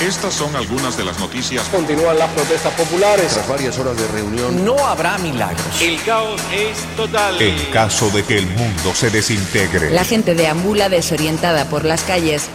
Estas son algunas de las noticias. Continúan las protestas populares. Tras varias horas de reunión, no habrá milagros. El caos es total. En caso de que el mundo se desintegre. La gente deambula desorientada por las calles.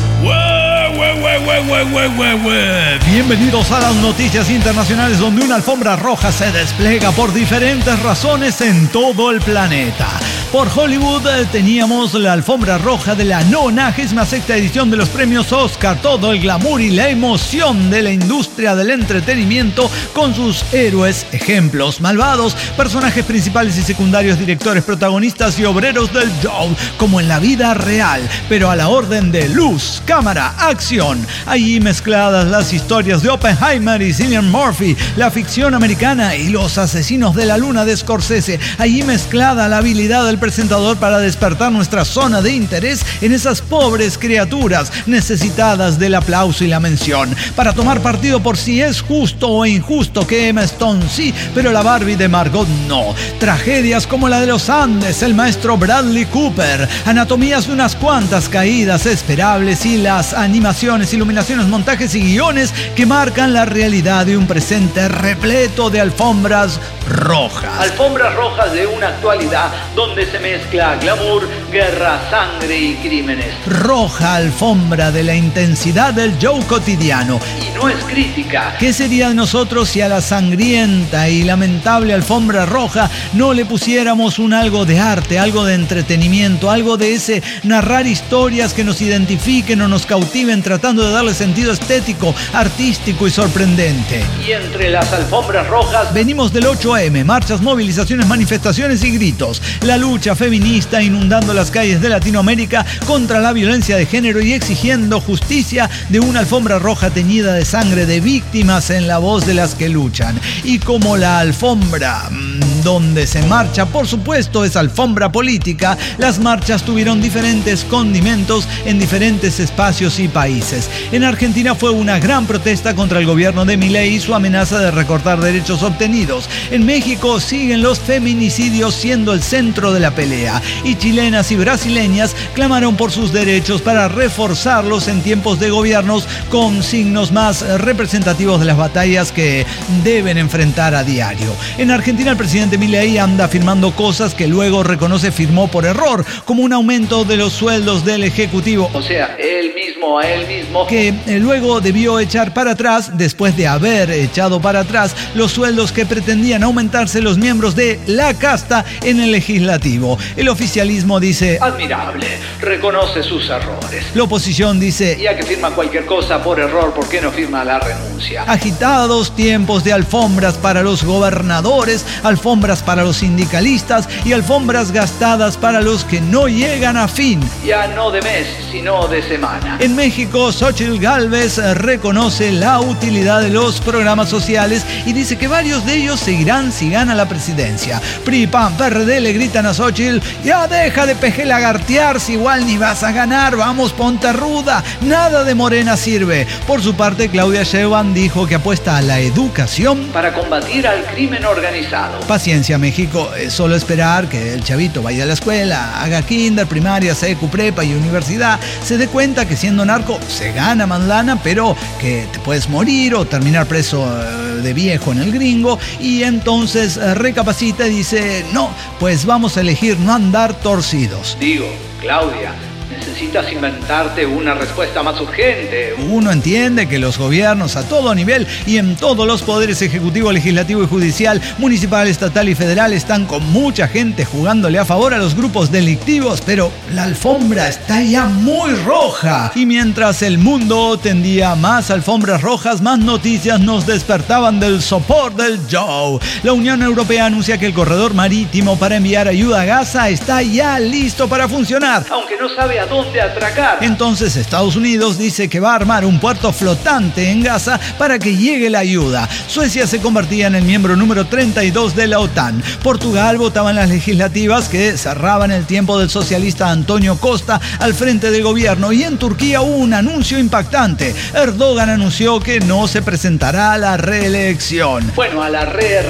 Bienvenidos a las noticias internacionales, donde una alfombra roja se despliega por diferentes razones en todo el planeta. Por Hollywood teníamos la alfombra roja de la 96ª edición de los premios Oscar, todo el glamour y la emoción de la industria del entretenimiento con sus héroes, ejemplos malvados, personajes principales y secundarios, directores, protagonistas y obreros del show, como en la vida real, pero a la orden de luz, cámara, acción. Allí mezcladas las historias de Oppenheimer y Cillian Murphy, la ficción americana y los asesinos de la luna de Scorsese. Allí mezclada la habilidad del presentador para despertar nuestra zona de interés en esas pobres criaturas necesitadas del aplauso y la mención, para tomar partido por si es justo o injusto que Emma Stone sí, pero la Barbie de Margot no. Tragedias como la de los Andes, el maestro Bradley Cooper, anatomías de unas cuantas caídas esperables y las animaciones, iluminaciones, montajes y guiones que marcan la realidad de un presente repleto de alfombras rojas. Alfombras rojas de una actualidad donde se mezcla glamour, guerra, sangre y crímenes. Roja alfombra de la intensidad del show cotidiano. Y no es crítica. ¿Qué sería de nosotros si a la sangrienta y lamentable alfombra roja no le pusiéramos un algo de arte, algo de entretenimiento, algo de ese narrar historias que nos identifiquen o nos cautiven, tratando de darle sentido estético, artístico y sorprendente? Y entre las alfombras rojas venimos del 8M, marchas, movilizaciones, manifestaciones y gritos. La lucha feminista inundando las calles de Latinoamérica contra la violencia de género y exigiendo justicia de una alfombra roja teñida de sangre de víctimas en la voz de las que luchan. Y como la alfombra donde se marcha, por supuesto, es alfombra política, las marchas tuvieron diferentes condimentos en diferentes espacios y países. En Argentina fue una gran protesta contra el gobierno de Milei y su amenaza de recortar derechos obtenidos. En México siguen los feminicidios siendo el centro de la pelea, y chilenas y brasileñas clamaron por sus derechos para reforzarlos en tiempos de gobiernos con signos más representativos de las batallas que deben enfrentar a diario. En Argentina el presidente Milei anda firmando cosas que luego reconoce firmó por error, como un aumento de los sueldos del Ejecutivo. O sea, él mismo, que luego debió echar para atrás, después de haber echado para atrás los sueldos que pretendían aumentarse los miembros de la casta en el legislativo. El oficialismo dice: admirable, reconoce sus errores. La oposición dice: ya que firma cualquier cosa por error, ¿por qué no firma la renuncia? Agitados tiempos de alfombras para los gobernadores, alfombras para los sindicalistas y alfombras gastadas para los que no llegan a fin. Ya no de mes, sino de semana. En México, Xóchitl Gálvez reconoce la utilidad de los programas sociales y dice que varios de ellos seguirán si gana la presidencia. PRI, PAN, PRD le gritan a Xóchitl: ya deja de pejelagartear, si igual ni vas a ganar, vamos, ponte ruda, nada de Morena sirve. Por su parte, Claudia Sheinbaum dijo que apuesta a la educación para combatir al crimen organizado. Paciencia, México, es solo esperar que el chavito vaya a la escuela, haga kinder, primaria, secu, prepa y universidad, se dé cuenta que siendo narco se gana más lana, pero que te puedes morir o terminar preso de viejo en el gringo, y entonces recapacita y dice: no, pues vamos a elegir no andar torcidos. Digo, Claudia, necesitas inventarte una respuesta más urgente. Uno entiende que los gobiernos a todo nivel y en todos los poderes ejecutivo, legislativo y judicial, municipal, estatal y federal, están con mucha gente jugándole a favor a los grupos delictivos, pero la alfombra está ya muy roja. Y mientras el mundo tendía más alfombras rojas, más noticias nos despertaban del sopor del show. La Unión Europea anuncia que el corredor marítimo para enviar ayuda a Gaza está ya listo para funcionar, aunque no sabe a dónde atracar. Entonces Estados Unidos dice que va a armar un puerto flotante en Gaza para que llegue la ayuda. Suecia se convertía en el miembro número 32 de la OTAN. Portugal votaba en las legislativas que cerraban el tiempo del socialista Antonio Costa al frente del gobierno. Y en Turquía hubo un anuncio impactante. Erdogan anunció que no se presentará a la reelección. Bueno, a la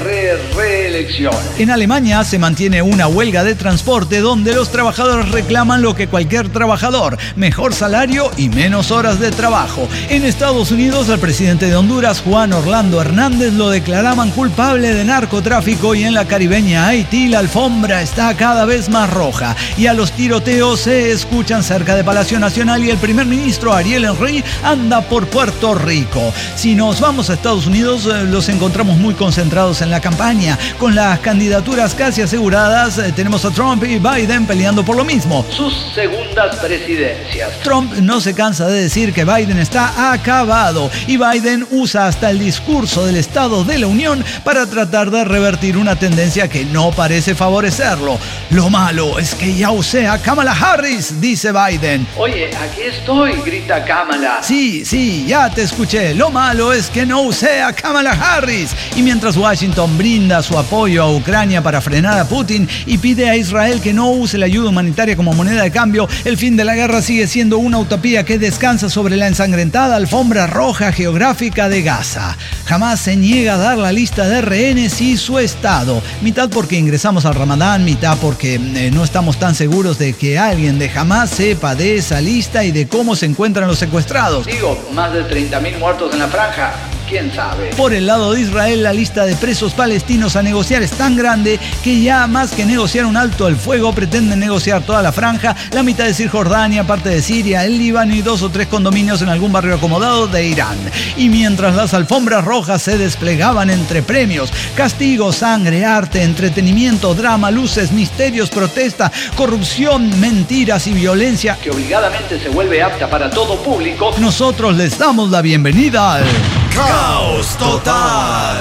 reelección. En Alemania se mantiene una huelga de transporte donde los trabajadores reclaman lo que cualquier trabajador trabajador, mejor salario y menos horas de trabajo. En Estados Unidos, al presidente de Honduras, Juan Orlando Hernández, lo declaraban culpable de narcotráfico, y en la caribeña Haití la alfombra está cada vez más roja y a los tiroteos se escuchan cerca de Palacio Nacional, y el primer ministro Ariel Henry anda por Puerto Rico. Si nos vamos a Estados Unidos, los encontramos muy concentrados en la campaña. Con las candidaturas casi aseguradas, tenemos a Trump y Biden peleando por lo mismo, sus segundas presidencias. Trump no se cansa de decir que Biden está acabado, y Biden usa hasta el discurso del Estado de la Unión para tratar de revertir una tendencia que no parece favorecerlo. Lo malo es que ya usé a Kamala Harris, dice Biden. Oye, aquí estoy, grita Kamala. Sí, ya te escuché. Lo malo es que no usé a Kamala Harris. Y mientras Washington brinda su apoyo a Ucrania para frenar a Putin y pide a Israel que no use la ayuda humanitaria como moneda de cambio, el fin de la guerra sigue siendo una utopía que descansa sobre la ensangrentada alfombra roja geográfica de Gaza. Jamás se niega a dar la lista de rehenes y su estado, mitad porque ingresamos al Ramadán, mitad porque no estamos tan seguros de que alguien de Hamás sepa de esa lista y de cómo se encuentran los secuestrados. Digo, más de 30.000 muertos en la franja. ¿Quién sabe? Por el lado de Israel, la lista de presos palestinos a negociar es tan grande que ya más que negociar un alto al fuego, pretenden negociar toda la franja, la mitad de Cisjordania, parte de Siria, el Líbano y 2 o 3 condominios en algún barrio acomodado de Irán. Y mientras las alfombras rojas se desplegaban entre premios, castigo, sangre, arte, entretenimiento, drama, luces, misterios, protesta, corrupción, mentiras y violencia que obligadamente se vuelve apta para todo público, nosotros les damos la bienvenida al ¡Caos total!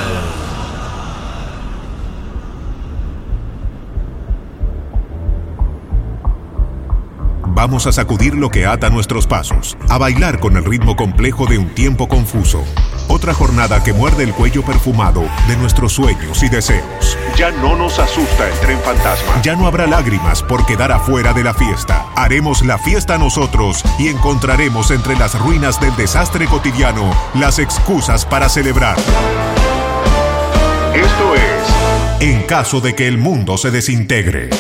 Vamos a sacudir lo que ata nuestros pasos, a bailar con el ritmo complejo de un tiempo confuso. Otra jornada que muerde el cuello perfumado de nuestros sueños y deseos. Ya no nos asusta el tren fantasma. Ya no habrá lágrimas por quedar afuera de la fiesta. Haremos la fiesta nosotros y encontraremos entre las ruinas del desastre cotidiano las excusas para celebrar. Esto es En caso de que el mundo se desintegre.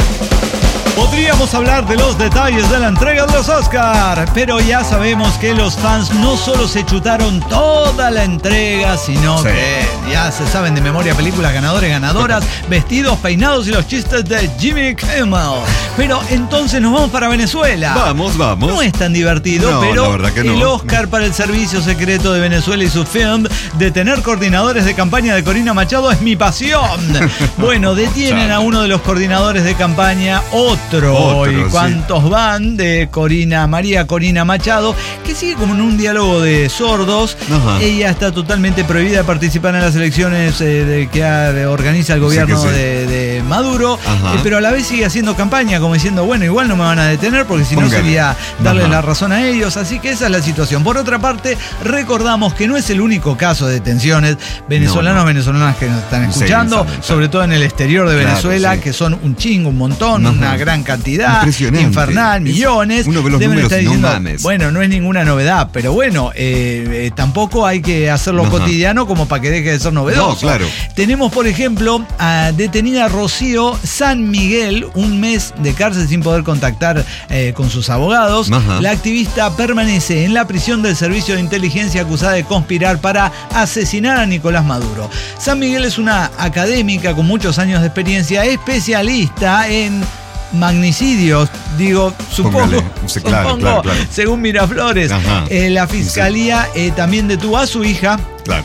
Podríamos hablar de los detalles de la entrega de los Oscar, pero ya sabemos que los fans no solo se chutaron toda la entrega, sino que ya se saben de memoria películas ganadores, ganadoras, vestidos, peinados y los chistes de Jimmy Kimmel. Pero entonces nos vamos para Venezuela. Vamos. No es tan divertido, No, pero la verdad que no. el Oscar para el Servicio Secreto de Venezuela y su film de tener coordinadores de campaña de Corina Machado es mi pasión. Bueno, detienen a uno de los coordinadores de campaña, otro. ¿Y cuántos van? De María Corina Machado, que sigue como en un diálogo de sordos. Ajá. Ella está totalmente prohibida de participar en las elecciones que organiza el gobierno de Maduro, pero a la vez sigue haciendo campaña, como diciendo, bueno, igual no me van a detener porque si no sería darle la razón a ellos. Así que esa es la situación. Por otra parte, recordamos que no es el único caso de detenciones. Venezolanas que nos están escuchando, sobre todo en el exterior de Venezuela, que son un montón, una gran cantidad, infernal, millones. Uno ve los números y no mames. Bueno, no es ninguna novedad, pero bueno, tampoco hay que hacerlo cotidiano como para que deje de ser novedoso. No, claro. Tenemos, por ejemplo, a detenida Rocío San Miguel, un mes de cárcel sin poder contactar con sus abogados. La activista permanece en la prisión del Servicio de Inteligencia acusada de conspirar para asesinar a Nicolás Maduro. San Miguel es una académica con muchos años de experiencia, especialista en magnicidios, supongo, claro. Según Miraflores. La fiscalía también detuvo a su hija,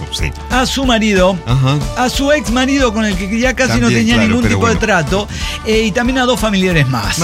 a su marido, a su ex marido con el que ya casi no tenía ningún tipo de trato, y también a 2 familiares más.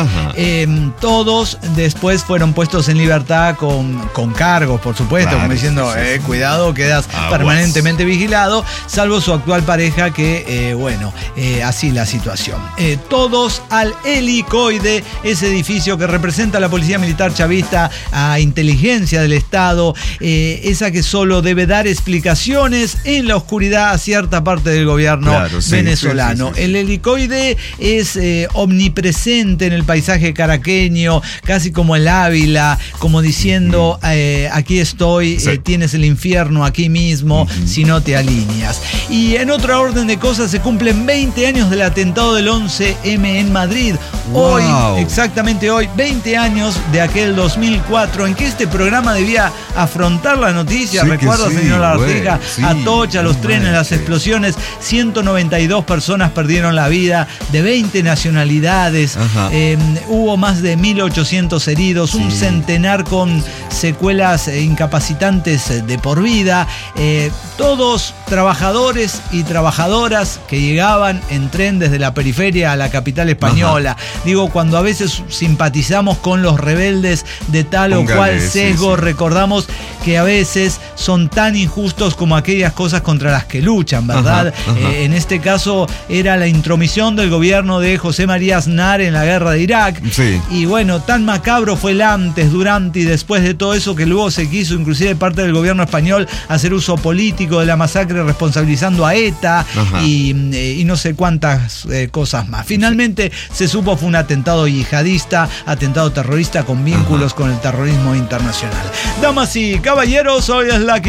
Todos después fueron puestos en libertad con cargos, por supuesto, como diciendo, cuidado, quedas permanentemente vigilado, salvo su actual pareja que, así la situación. Todos al helicoide, ese edificio que representa a la Policía Militar Chavista, a inteligencia del Estado, esa que solo debe dar explicación invasiones en la oscuridad a cierta parte del gobierno venezolano. Sí. El helicoide es omnipresente en el paisaje caraqueño, casi como el Ávila, como diciendo, aquí estoy, tienes el infierno aquí mismo, si no te alineas. Y en otra orden de cosas, se cumplen 20 años del atentado del 11M en Madrid. Hoy, exactamente hoy, 20 años de aquel 2004, en que este programa debía afrontar la noticia. Recuerdo, señor Artiga, Atocha, los trenes, las explosiones, 192 personas perdieron la vida, de 20 nacionalidades, hubo más de 1.800 heridos, un centenar con secuelas incapacitantes de por vida, todos trabajadores y trabajadoras que llegaban en tren desde la periferia a la capital española. Digo, cuando a veces simpatizamos con los rebeldes de tal o cual sesgo, recordamos que a veces son tan injustos como aquellas cosas contra las que luchan, ¿verdad? En este caso era la intromisión del gobierno de José María Aznar en la guerra de Irak. Y bueno, tan macabro fue el antes, durante y después de todo eso, que luego se quiso, inclusive de parte del gobierno español, hacer uso político de la masacre responsabilizando a ETA y no sé cuántas cosas más. Finalmente se supo fue un atentado yihadista, atentado terrorista con vínculos con el terrorismo internacional. Damas y caballeros, hoy es la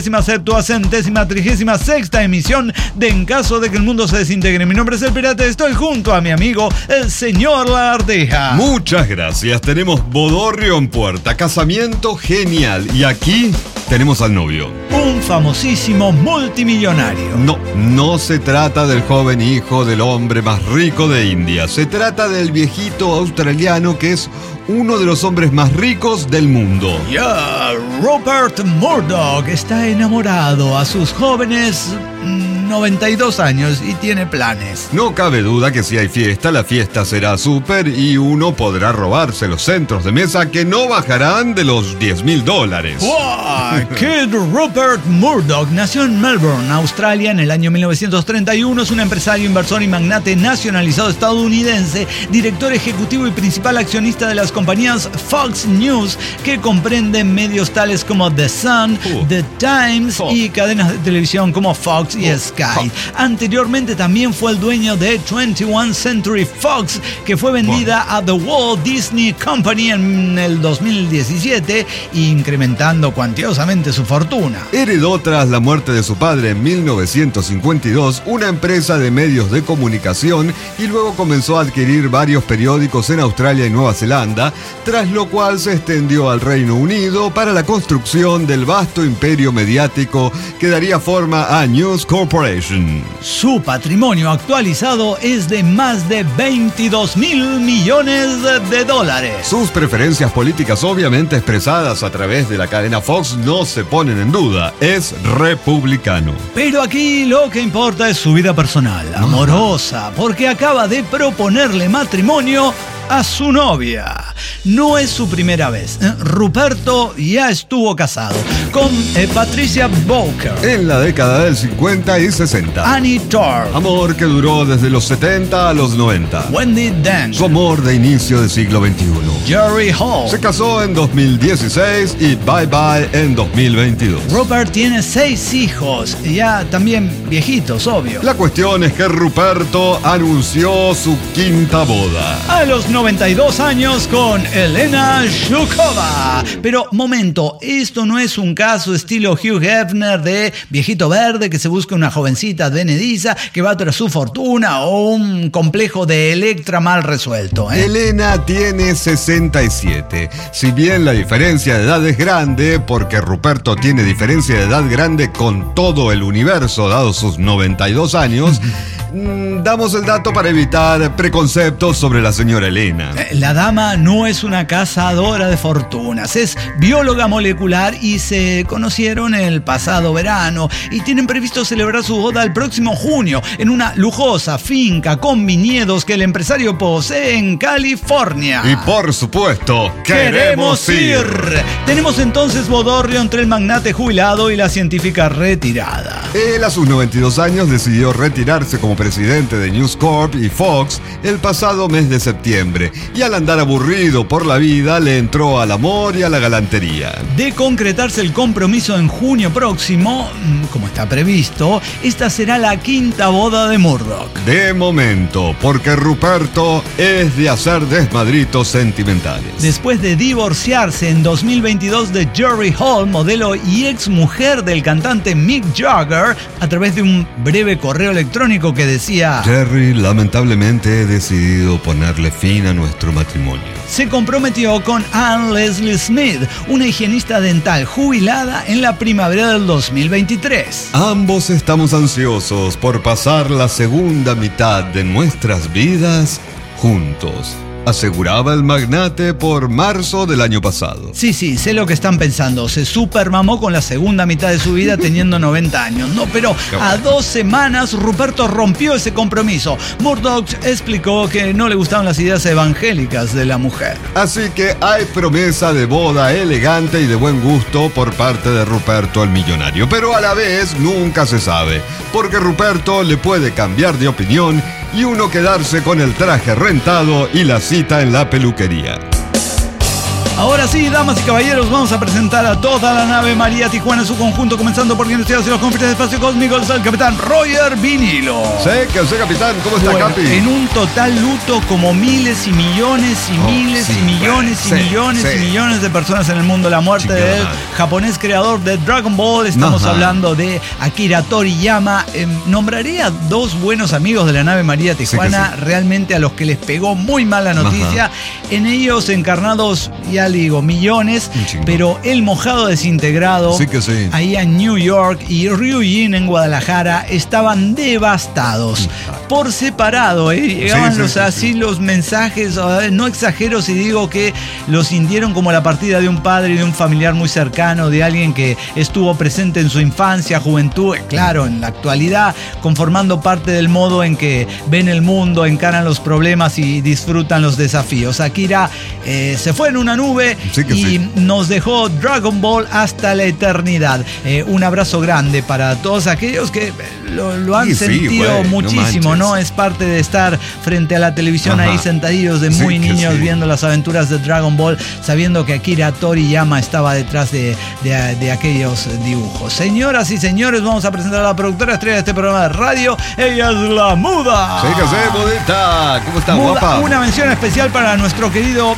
570ª36ª emisión de En Caso de que el Mundo se Desintegre. Mi nombre es El Pirata, estoy junto a mi amigo, el señor Lagartija. Muchas gracias, tenemos bodorrio en puerta, casamiento genial, y aquí tenemos al novio. Un famosísimo multimillonario. No se trata del joven hijo del hombre más rico de India, se trata del viejito australiano que es uno de los hombres más ricos del mundo. Rupert Murdoch está enamorado a sus jóvenes 92 años y tiene planes. No cabe duda que si hay fiesta, la fiesta será súper y uno podrá robarse los centros de mesa que no bajarán de los $10,000. Kid Rupert Murdoch nació en Melbourne, Australia, en el año 1931. Es un empresario, inversor y magnate nacionalizado estadounidense, director ejecutivo y principal accionista de las compañías Fox News, que comprenden medios tales como The Sun, The Times y cadenas de televisión como Fox y Sky. Anteriormente también fue el dueño de 21st Century Fox, que fue vendida a The Walt Disney Company en el 2017, incrementando cuantiosamente su fortuna. Heredó tras la muerte de su padre en 1952 una empresa de medios de comunicación y luego comenzó a adquirir varios periódicos en Australia y Nueva Zelanda, tras lo cual se extendió al Reino Unido para la construcción del vasto imperio mediático que daría forma a News Corporation. Su patrimonio actualizado es de más de $22,000 millones. Sus preferencias políticas, obviamente expresadas a través de la cadena Fox, no se ponen en duda. Es republicano. Pero aquí lo que importa es su vida personal, amorosa, porque acaba de proponerle matrimonio a su novia. No es su primera vez. Ruperto ya estuvo casado con Patricia Bowker en la década del 50 y 60. Annie Torr, amor que duró desde los 70 a los 90. Wendy Deng, su amor de inicio del siglo XXI. Jerry Hall, se casó en 2016 y Bye Bye en 2022. Rupert tiene 6 hijos, ya también viejitos, obvio. La cuestión es que Ruperto anunció su quinta boda a los 92 años con Elena Shukova. Pero, momento, esto no es un caso estilo Hugh Hefner de viejito verde que se busca una jovencita advenediza que va tras su fortuna, o un complejo de Electra mal resuelto, Elena tiene 67. Si bien la diferencia de edad es grande, porque Ruperto tiene diferencia de edad grande con todo el universo, dado sus 92 años, damos el dato para evitar preconceptos sobre la señora Elena. La dama no es una cazadora de fortunas, es bióloga molecular y se conocieron el pasado verano y tienen previsto celebrar su boda el próximo junio en una lujosa finca con viñedos que el empresario posee en California. Y por supuesto, queremos ir. Tenemos entonces bodorrio entre el magnate jubilado y la científica retirada. Él a sus 92 años decidió retirarse como vicepresidente de News Corp y Fox el pasado mes de septiembre, y al andar aburrido por la vida le entró al amor y a la galantería. De concretarse el compromiso en junio próximo, como está previsto, esta será la 5ª boda de Murdoch. De momento, porque Ruperto es de hacer desmadritos sentimentales. Después de divorciarse en 2022 de Jerry Hall, modelo y ex mujer del cantante Mick Jagger, a través de un breve correo electrónico que decía: Jerry, lamentablemente he decidido ponerle fin a nuestro matrimonio. Se comprometió con Anne Leslie Smith, una higienista dental jubilada, en la primavera del 2023. Ambos estamos ansiosos por pasar la segunda mitad de nuestras vidas juntos, aseguraba el magnate por marzo del año pasado. Sí, sé lo que están pensando. Se supermamó con la segunda mitad de su vida teniendo 90 años. No, pero a 2 semanas Ruperto rompió ese compromiso. Murdoch explicó que no le gustaban las ideas evangélicas de la mujer. Así que hay promesa de boda elegante y de buen gusto por parte de Ruperto el millonario. Pero a la vez nunca se sabe, porque Ruperto le puede cambiar de opinión y uno quedarse con el traje rentado y la cita en la peluquería. Ahora sí, damas y caballeros, vamos a presentar a toda la nave María Tijuana en su conjunto, comenzando por quien estoy hacia los confines de espacio cósmico, el capitán Roger Vinilo. Sé, capitán, ¿cómo está, Capi? En un total luto como miles y millones y miles y millones y millones y millones de personas en el mundo. La muerte del japonés creador de Dragon Ball. Estamos hablando de Akira Toriyama. Nombraré a 2 buenos amigos de la nave María Tijuana, realmente a los que les pegó muy mal la noticia. En ellos encarnados, ya digo, millones, pero el mojado desintegrado, ahí en New York, y Ryujin en Guadalajara estaban devastados. Por separado, llegaban los mensajes, no exagero si digo que los sintieron como la partida de un padre y de un familiar muy cercano, de alguien que estuvo presente en su infancia, juventud, claro, en la actualidad, conformando parte del modo en que ven el mundo, encaran los problemas y disfrutan los desafíos. Akira se fue en una nube y nos dejó Dragon Ball hasta la eternidad. Un abrazo grande para todos aquellos que lo han sentido muchísimo, ¿no? Es parte de estar frente a la televisión ahí sentadillos de muy niños viendo las aventuras de Dragon Ball, sabiendo que Akira Toriyama estaba detrás de aquellos dibujos. Señoras y señores, vamos a presentar a la productora estrella de este programa de radio. Ella es la Muda. Sí, Mudita. ¿Cómo está, Muda, guapa? Una mención especial para nuestro querido,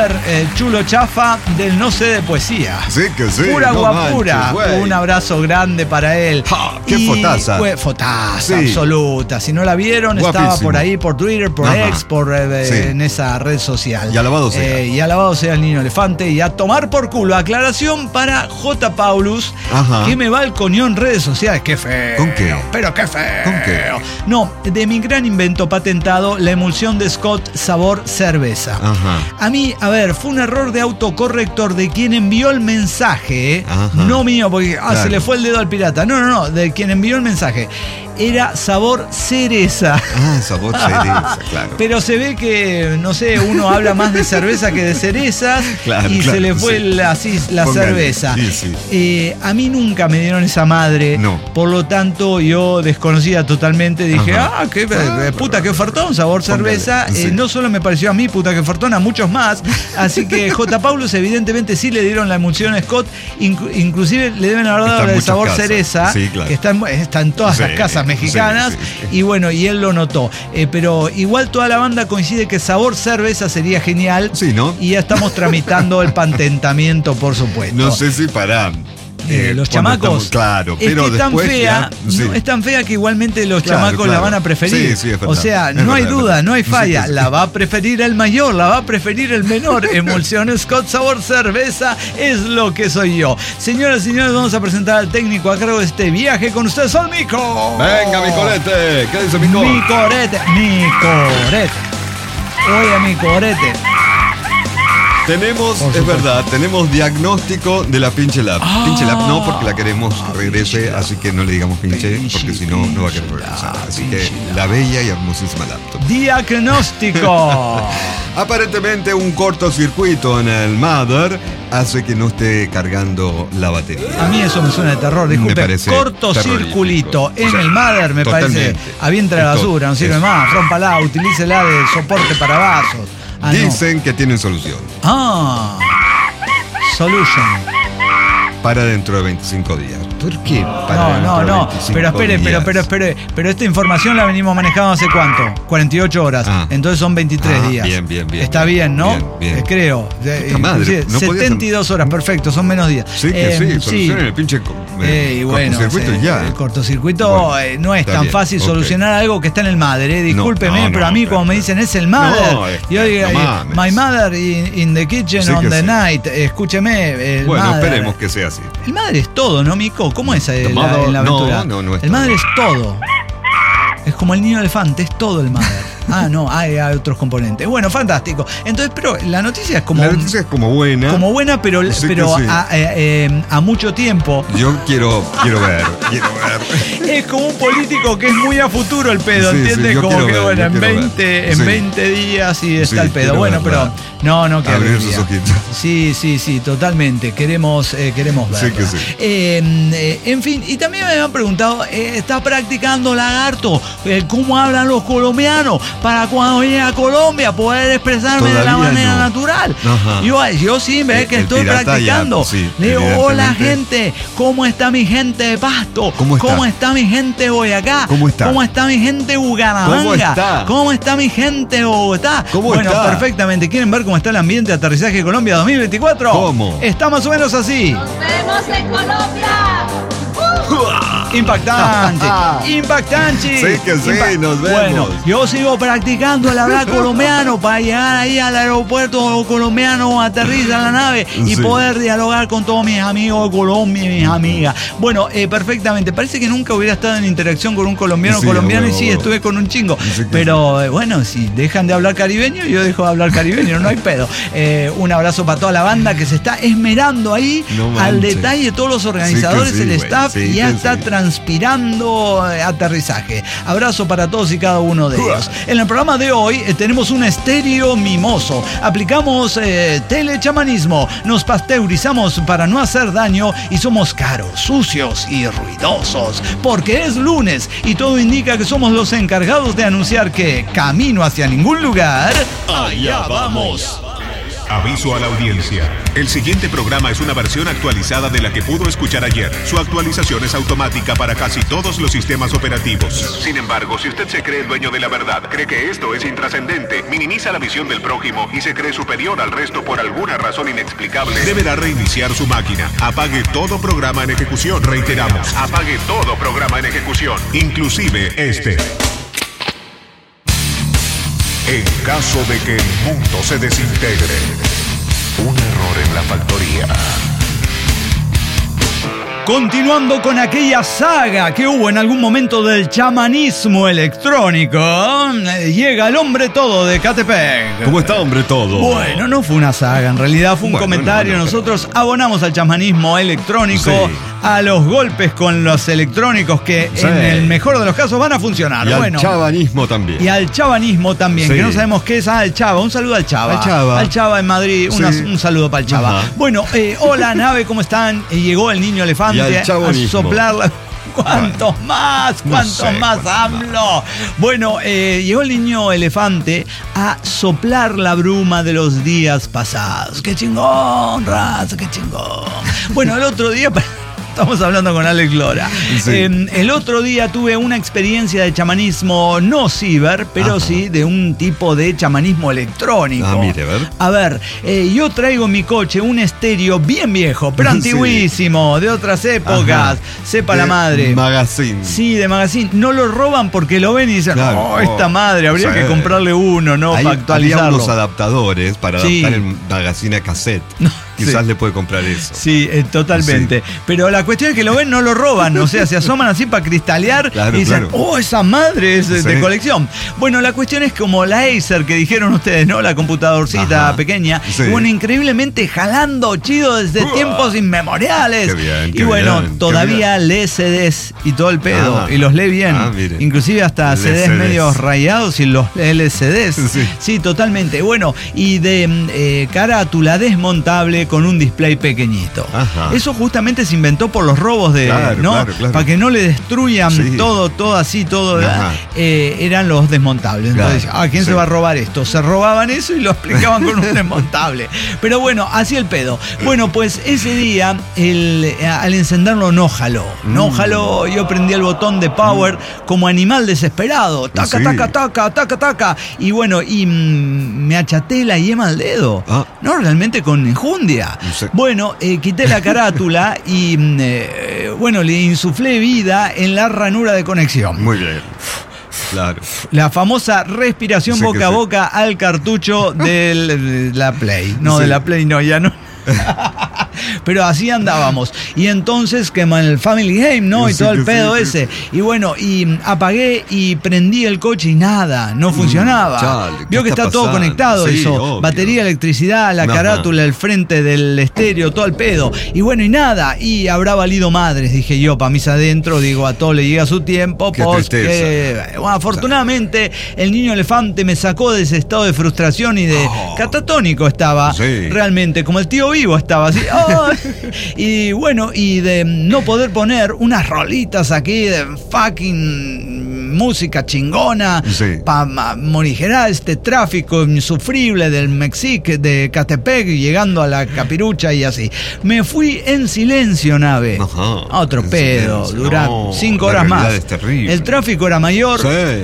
Chulo Chafa del No sé de poesía. Pura guapura. Un abrazo grande para él. ¡Qué fotaza! Fotaza absoluta. Si no la vieron, estaba por ahí, por Twitter, por X, en esa red social. Y alabado sea. Y alabado sea el niño elefante. Y a tomar por culo. Aclaración para J. Paulus, que me balconeó en redes sociales. ¡Qué feo! ¿Con qué? Pero qué feo. ¿Con qué? No, de mi gran invento patentado, la emulsión de Scott sabor cerveza. A mí, fue un error de autocorrector de quien envió el mensaje, no mío, porque se le fue el dedo al pirata. No, de quien envió el mensaje. Era sabor cereza. Sabor cereza, claro. Pero se ve que, no sé, uno habla más de cerveza que de cerezas, se le fue la cerveza. A mí nunca me dieron esa madre. No. Por lo tanto, yo desconocida totalmente, dije, puta que ofertón, sabor cerveza. No solo me pareció a mí, puta que ofertón, a muchos más. Así que J. Paulus evidentemente sí le dieron la emulsión a Scott, inclusive le deben haber dado el sabor cereza, que está en todas las casas mexicanas, y bueno, y él lo notó. Pero igual toda la banda coincide que sabor cerveza sería genial. ¿No? Y ya estamos tramitando el patentamiento, por supuesto. No sé si para... los chamacos, claro, pero es tan fea que igualmente los chamacos la van a preferir. Es verdad, o sea, no hay duda, no hay falla. La va a preferir el mayor, la va a preferir el menor. Emulsión Scott sabor cerveza es lo que soy yo. Señoras y señores, vamos a presentar al técnico a cargo de este viaje con ustedes, al Mico. Venga, mi corete. ¿Qué dice Mico? Mi corete. Oye, mi corete. Tenemos diagnóstico de la Pinche Lab. Pinche Lab no, porque la queremos regrese, así que no le digamos pinche, porque si no, no va a querer regresar. Así que la bella y hermosísima laptop. Diagnóstico. Aparentemente un cortocircuito en el Mother hace que no esté cargando la batería. A mí eso me suena de terror, disculpe. Me parece cortocirculito en terrorífico. el Mother me Totalmente. parece. Avienta la basura, no sirve eso. más. Rómpala, utilícela de soporte para vasos. Ah, no. Dicen que tienen solución. Solution. Para dentro de 25 días. ¿Por qué? No. Pero espere. Pero esta información la venimos manejando hace ¿cuánto? 48 horas. Entonces son 23 días. Bien. Está bien, ¿no? Bien. Creo. Puta madre, no 72 horas, perfecto, son menos días. Sí, solucionen el pinche cortocircuito y ya. El cortocircuito no es tan fácil solucionar algo que está en el Mother. Discúlpeme, pero a mí cuando me dicen es el Mother, yo digo, my mother in the kitchen on the night. Escúcheme. Bueno, esperemos que sea así. El Mother es todo, ¿no, Mico? ¿Cómo es en la aventura? No es el todo. Mother es todo. Es como el niño elefante, es todo el Mother. No, hay otros componentes. Bueno, fantástico. Entonces, pero la noticia es como... La noticia es como buena. Como buena, pero Sí. a mucho tiempo. Yo quiero ver. Es como un político que es muy a futuro el pedo, Sí, ¿entiendes? yo Como quiero que, ver, bueno, yo en quiero 20, ver. en Sí. 20 días y está el pedo. quiero Bueno, verla. pero no, que Abrir sus ojitos. Sí, totalmente. Queremos verla. Sí que sí. En fin, y también me han preguntado, ¿está practicando lagarto? ¿Cómo hablan los colombianos? Para cuando llegue a Colombia poder expresarme de la Todavía manera no. natural. Ajá. Yo sí, ves que El estoy pirata practicando. ya, sí, Le digo, hola evidentemente. gente, ¿cómo está mi gente de Pasto? ¿Cómo está? Mi gente de Boyacá? ¿Cómo está? ¿Cómo está mi gente de Bucaramanga? ¿Cómo está? ¿Cómo está mi gente de Bogotá? ¿Cómo bueno, está? Perfectamente. ¿Quieren ver cómo está el ambiente de aterrizaje de Colombia 2024? ¿Cómo? Está más o menos así. ¡Nos vemos en Colombia! Impactante. Sí que sí, nos vemos. Bueno, yo sigo practicando el hablar colombiano para llegar ahí al aeropuerto colombiano, aterrizar la nave y Sí. poder dialogar con todos mis amigos de Colombia y mis amigas. Bueno, perfectamente. Parece que nunca hubiera estado en interacción con un colombiano Sí, y sí, bueno. estuve con un chingo. Sí que Pero bueno, si dejan de hablar caribeño, yo dejo de hablar caribeño, no hay pedo. Un abrazo para toda la banda que se está esmerando ahí No al manches. detalle, todos los organizadores, Sí que sí, el güey. staff, Sí y ya que está sí. transpirando aterrizaje. Abrazo para todos y cada uno de ellos. En el programa de hoy tenemos un estéreo mimoso. Aplicamos telechamanismo. Nos pasteurizamos para no hacer daño y somos caros, sucios y ruidosos. Porque es lunes y todo indica que somos los encargados de anunciar que camino hacia ningún lugar. Allá vamos. Aviso a la audiencia. El siguiente programa es una versión actualizada de la que pudo escuchar ayer. Su actualización es automática para casi todos los sistemas operativos. Sin embargo, si usted se cree el dueño de la verdad, cree que esto es intrascendente, minimiza la visión del prójimo y se cree superior al resto por alguna razón inexplicable, Deberá reiniciar su máquina. Apague todo programa en ejecución. Reiteramos, apague todo programa en ejecución. inclusive este. En caso de que el mundo se desintegre, un error en la factoría. Continuando con aquella saga que hubo en algún momento del chamanismo electrónico, llega el hombre todo de Catepec. ¿Cómo está, hombre, todo? Bueno, no fue una saga, en realidad fue un Bueno, comentario. no, Nosotros abonamos al chamanismo electrónico, Sí. a los golpes con los electrónicos que Sí. en el mejor de los casos van a funcionar. Y al Bueno, chavanismo también. y al chavanismo también, Sí. que no sabemos qué es. El Chava, un saludo al Chava. Al Chava. Al Chava en Madrid, Sí. un saludo para el Chava. Ajá. Bueno, hola nave, ¿cómo están? Llegó el niño elefante Y al a chavanismo. soplar la... ¿Cuántos más? ¿Cuántos sé, más cuántos hablo? Bueno, llegó el niño elefante a soplar la bruma de los días pasados. ¡Qué chingón, raza! ¡Qué chingón! Bueno, el otro día... Estamos hablando con Alex Lora. Sí. El otro día tuve una experiencia de chamanismo no ciber, pero sí de un tipo de chamanismo electrónico. Ah, mire, a ver. A ver, yo traigo en mi coche un estéreo bien viejo, pero Sí. antiguísimo, de otras épocas. Ajá. Sepa De la madre. Magazine. Sí, de magazine. No lo roban porque lo ven y dicen, Claro. oh, esta madre, habría Sí. que comprarle uno, ¿no? Ahí Para había actualizarlo. unos adaptadores para Sí. adaptar el magazine a cassette. No, Quizás sí. le puede comprar eso. Sí, totalmente. Pero la cuestión es que lo ven, no lo roban. O sea, se asoman así para cristalear y dicen, oh, esa madre es de colección. Bueno, la cuestión es como la Acer que dijeron ustedes, ¿no? La computadorcita pequeña. Sí. Y bueno, increíblemente jalando chido desde tiempos inmemoriales. Qué bien, y bueno, todavía lee CDs y todo el pedo. Y los lee bien. Inclusive hasta CDs medios rayados y los LCDs. Sí, totalmente. Bueno, y de carátula desmontable con un display pequeñito. Eso justamente se inventó por los robos de, ¿no? Para que no le destruyan todo así, todo. Eran los desmontables. Entonces, ¿quién se va a robar esto? Se robaban eso y lo explicaban con un desmontable. Pero bueno, así el pedo. Bueno, pues ese día, al encenderlo no jaló. No jaló, yo prendí el botón de power como animal desesperado. Taca, taca, taca, taca, taca. Y bueno, y me achaté la yema al dedo. No, realmente con enjundia. Bueno, quité la carátula y bueno, le insuflé vida en la ranura de conexión. Muy bien. Claro. La famosa respiración boca a boca al cartucho de la Play. No, de la Play no, ya no. Pero así andábamos. Y entonces que el Family Game, ¿no? Y todo el pedo ese. Y bueno, y apagué y prendí el coche y nada, no funcionaba. Vio que está todo conectado eso. Obvio. Batería, electricidad, la carátula, el frente del estéreo, todo el pedo. Y bueno, y nada. Y habrá valido madres, dije yo, para mis adentro, digo, a todo le llega su tiempo. Bueno, afortunadamente, el niño elefante me sacó de ese estado de frustración y de catatónico estaba. Realmente, como el tío vivo estaba así. Y bueno, y de no poder poner unas rolitas aquí de fucking música chingona para morigerar este tráfico insufrible del Mexique, de Catepec, llegando a la Capirucha y así. Me fui en silencio, nave. A otro pedo, durante 5 horas más. El tráfico era mayor,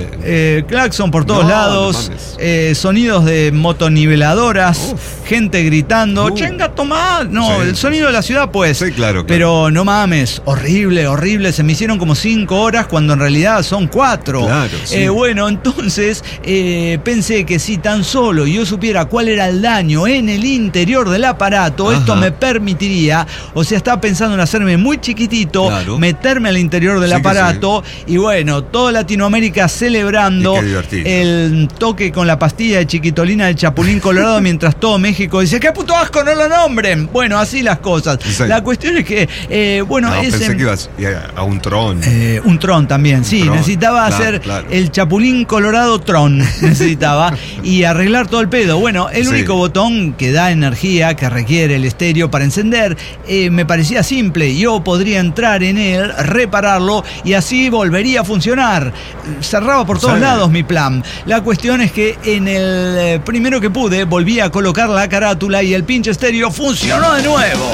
claxon por todos lados, sonidos de motoniveladoras, gente gritando, chenga, tomá. No, el sonido de la ciudad, pues. Claro. Pero no mames, horrible, horrible. Se me hicieron como 5 horas cuando en realidad son 4. Claro, bueno, entonces pensé que si tan solo yo supiera cuál era el daño en el interior del aparato, esto me permitiría, o sea, estaba pensando en hacerme muy chiquitito, meterme al interior del aparato y bueno, toda Latinoamérica celebrando el toque con la pastilla de chiquitolina del Chapulín Colorado mientras todo México dice, ¡qué puto asco, no lo nombren! Bueno, así las cosas. La cuestión es que, bueno, pensé que ibas a un Tron. Un Tron también, necesitaba hacer el Chapulín Colorado Tron, necesitaba, y arreglar todo el pedo. Bueno, el único botón que da energía que requiere el estéreo para encender, me parecía simple. Yo podría entrar en él, repararlo y así volvería a funcionar. Cerraba por todos lados mi plan. La cuestión es que en el primero que pude, volví a colocar la carátula y el pinche estéreo funcionó de nuevo.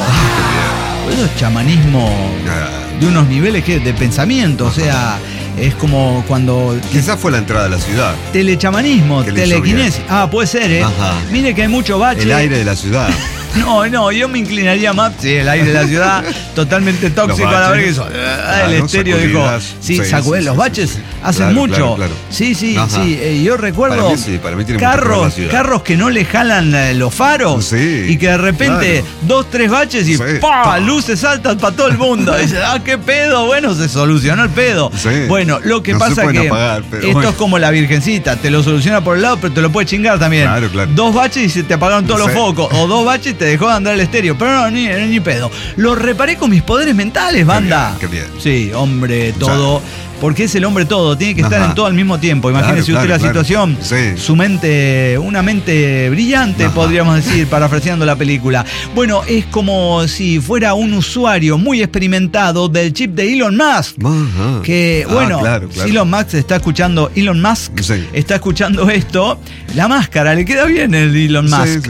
Eso es chamanismo de unos niveles de pensamiento, o sea, es como cuando... Quizás fue la entrada de la ciudad. Telechamanismo, telequinesis. Puede ser, Mire que hay mucho bache. El aire de la ciudad. No, yo me inclinaría más. Sí, el aire de la ciudad, totalmente tóxico a la verga. El estéreo dijo. Sacudé los baches, hacen mucho. Claro. Sí. Yo recuerdo para mí tiene carros que no le jalan los faros y que de repente 2, 3 baches y luces altas para todo el mundo. Y dice, qué pedo. Bueno, se solucionó el pedo. Bueno, lo que pasa es que esto es como la virgencita, te lo soluciona por el lado, pero te lo puede chingar también. 2 baches y se te apagaron todos los focos, o 2 baches te dejó de andar el estéreo, pero no, ni pedo. Lo reparé con mis poderes mentales, banda. Qué bien. Sí, hombre, todo. Porque es el hombre todo, tiene que estar en todo al mismo tiempo. Imagínese usted la situación. Su mente, una mente brillante, podríamos decir, parafraseando la película. Bueno, es como si fuera un usuario muy experimentado del chip de Elon Musk. Que, bueno, si Elon Musk está escuchando, está escuchando esto, la máscara, le queda bien el Elon Musk.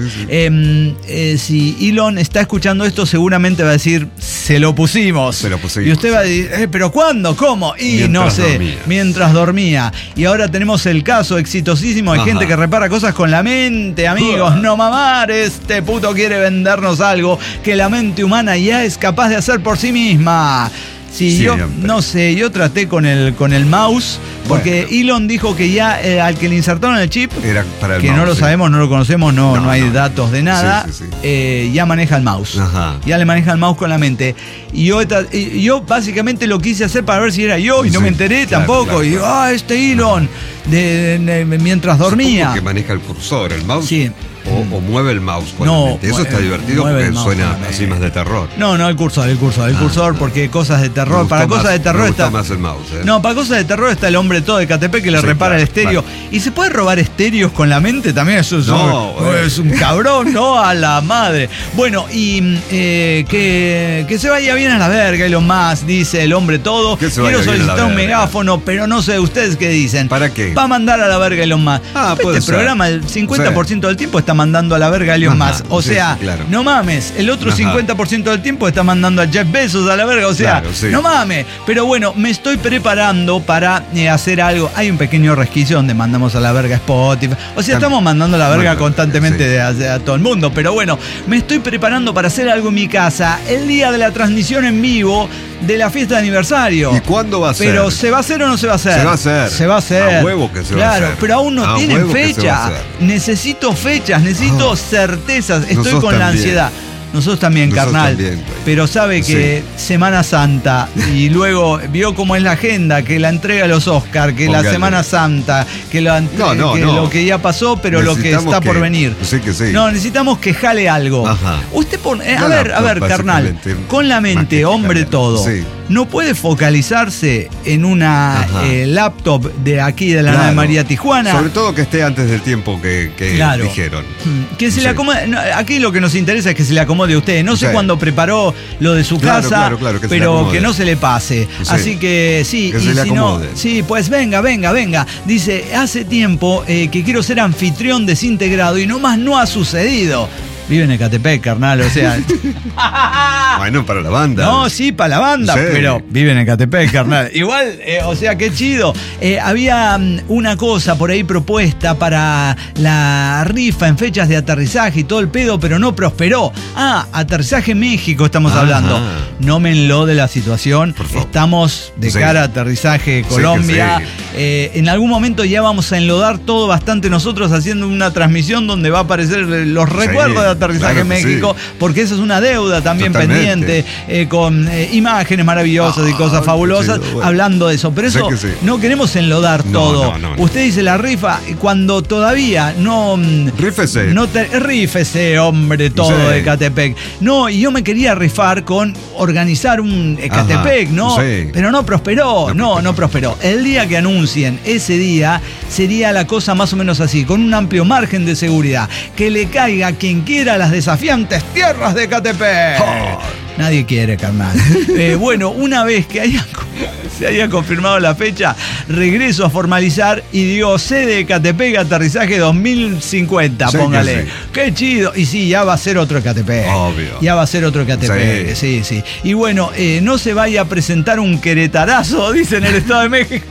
Si Elon está escuchando esto, seguramente va a decir, se lo pusimos. Y usted va a decir, ¿pero cuándo? ¿Cómo? Y mientras dormía. Y ahora tenemos el caso exitosísimo de gente que repara cosas con la mente, amigos. No mamar, este puto quiere vendernos algo que la mente humana ya es capaz de hacer por sí misma. Sí, siempre. yo no sé, yo traté con el mouse, porque Elon dijo que ya al que le insertaron el chip, Era para el que mouse, no lo sí. sabemos, no lo conocemos, no hay datos de nada, Sí, sí, sí. ya maneja el mouse. Ajá. Ya le maneja el mouse con la mente. Y yo básicamente lo quise hacer para ver si era yo y no Sí, me enteré claro, tampoco. claro, Y claro. este Elon, mientras dormía. Supongo que maneja el cursor, el mouse. Sí. O mueve el mouse con No, la mente. Eso está divertido mueve el porque mouse suena con la así mente. más de terror. No, el cursor, porque cosas de Me terror. gustó Para más- cosas de terror me gusta está. más el mouse. No, para cosas de terror está el hombre todo de Catepec que le Sí, repara el claro, estéreo. claro. ¿Y se puede robar estéreos con la mente también? Eso es, No, es un cabrón, ¿no? A la madre. Bueno, y que se vaya bien a la verga, Elon Musk, dice el hombre todo. Que se vaya Quiero bien a la solicitar un verga. megáfono, pero no sé ustedes qué dicen. ¿Para qué? Va a mandar a la verga Elon Musk. Puede Este ser. programa, el 50% del tiempo está mandando a la verga a Elon Ajá, Musk. O sí, sea, sí, claro. no mames. El otro Ajá. 50% del tiempo está mandando a Jeff Bezos a la verga. O sea, Claro, sí. no mames. Pero bueno, me estoy preparando para hacer algo. Hay un pequeño resquicio donde mandamos a la verga Spotify. O sea, estamos mandando a la verga Bueno, constantemente sí. a todo el mundo. Pero bueno, me estoy preparando para hacer algo en mi casa el día de la transmisión en vivo de la fiesta de aniversario. ¿Y cuándo va a ser? Pero ¿se va a hacer o no se va a hacer? Se va a hacer. Se va a hacer. A huevo que se va a hacer. Claro, pero aún no A tienen huevo que se va a fecha. hacer. Necesito fechas, necesito certezas. Estoy Nosotros con la también. ansiedad. Nosotros también, Nosotros carnal. también, güey. Pero sabe que Semana Santa y luego vio cómo es la agenda, que la entrega a los Oscars, que Póngale. la Semana Santa, que, No, lo que ya pasó, pero lo que Necesitamos está por que- venir. Sí que sí. No, necesitamos que jale algo. Ajá. Usted pone, Una a ver, laptop, carnal, básicamente. con la Más mente, que hombre jale. todo. Sí. No puede focalizarse en una Ajá. laptop de aquí de la Claro. nave María Tijuana. Sobre todo que esté antes del tiempo que Claro. dijeron. Que se Sí. le acomode. No, aquí lo que nos interesa es que se le acomode a usted. No sé Sí. cuándo preparó lo de su Claro, casa, claro, que se le pero acomode. que no se le pase. Sí. Así que sí, Que y se le si no, acomode. sí, pues venga. Dice, hace tiempo que quiero ser anfitrión desintegrado y nomás no ha sucedido. Vive en Ecatepec, carnal, o sea. Bueno, para la banda. No, sí, para la banda, Sí. pero viven en Ecatepec, carnal. Igual, o sea, qué chido. Había una cosa por ahí propuesta para la rifa en fechas de aterrizaje y todo el pedo, pero no prosperó. Aterrizaje México estamos Ajá. hablando. No me enlode la situación. Por favor. Estamos de Sí. cara a aterrizaje que Colombia. sí. En algún momento ya vamos a enlodar todo bastante nosotros haciendo una transmisión donde va a aparecer los recuerdos de aterrizaje claro en que México, porque esa es una deuda también Totalmente. pendiente, con imágenes maravillosas y cosas qué fabulosas, chido, bueno. hablando de eso. Pero Sé eso que sí. no queremos enlodar No, todo. no. Usted dice la rifa cuando todavía no... Rífese. Rífese, hombre, todo Sí. de Ecatepec. No, y yo me quería rifar con organizar un Ecatepec, Ajá, ¿no? sí. Pero no prosperó, No no prosperó. El día que anuncien ese día sería la cosa más o menos así, con un amplio margen de seguridad. Que le caiga a quien quiera a las desafiantes tierras de Ecatepec. Nadie quiere, carnal. Bueno, una vez que se haya confirmado la fecha, regreso a formalizar y digo sede Ecatepec, aterrizaje 2050, Sí, póngale. que sí. Qué chido. Y sí, ya va a ser otro Ecatepec. Obvio. Ya va a ser otro Ecatepec. Sí. Y bueno, no se vaya a presentar un queretarazo, dice en el Estado de México.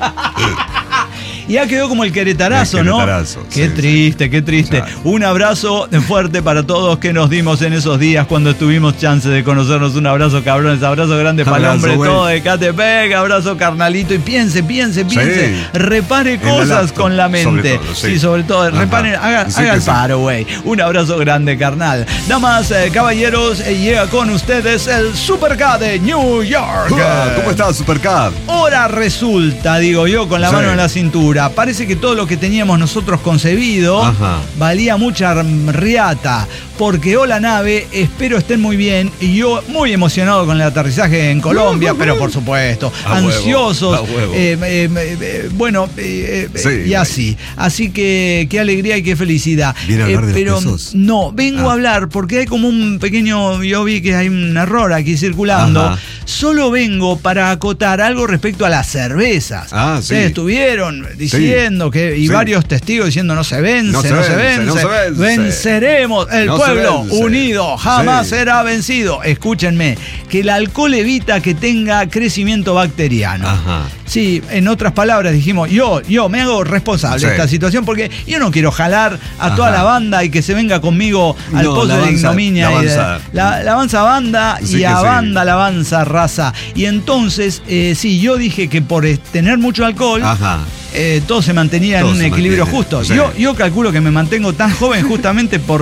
Ya quedó como el queretarazo, El ¿no? queretarazo, Qué sí, triste, qué triste. Claro. Un abrazo fuerte para todos que nos dimos en esos días cuando tuvimos chance de conocernos. Un abrazo, cabrones. Abrazo grande para el Abrazo, hombre güey. todo de Ecatepec. Abrazo, carnalito. Y piense. Repare En la cosas laptop, con la mente. sobre todo, sí. Sí, sobre todo. Ajá. Reparen, haga Sí que el sí. paro, güey. Un abrazo grande, carnal. Damas, caballeros, llega con ustedes el Super K de New York. ¿Cómo estás, Supercab? Ahora resulta, digo yo, con la Sí. mano en la cintura, parece que todo lo que teníamos nosotros concebido Ajá. valía mucha riata, porque hola nave, espero estén muy bien, y yo muy emocionado con el aterrizaje en Colombia, pero por supuesto, A huevo, ansiosos, a huevo. Sí, y así. Así que qué alegría y qué felicidad. ¿Viene a hablar de los pero pesos? no, vengo a hablar porque hay como un pequeño, yo vi que hay un error aquí circulando. Ajá. Solo vengo para acotar algo respecto respecto a las cervezas. Sí. Ustedes estuvieron diciendo que, y varios testigos diciendo no se vence, no se vence. Venceremos. El pueblo unido jamás será vencido. Escúchenme, que el alcohol evita que tenga crecimiento bacteriano. Ajá. Sí, en otras palabras dijimos, yo me hago responsable de esta situación porque yo no quiero jalar a toda la banda y que se venga conmigo al pozo de ignominia. La avanza banda y avanza la avanza raza. Y entonces, yo dije que por tener mucho alcohol, todo se mantenía en un equilibrio justo. Sí. Yo calculo que me mantengo tan joven justamente por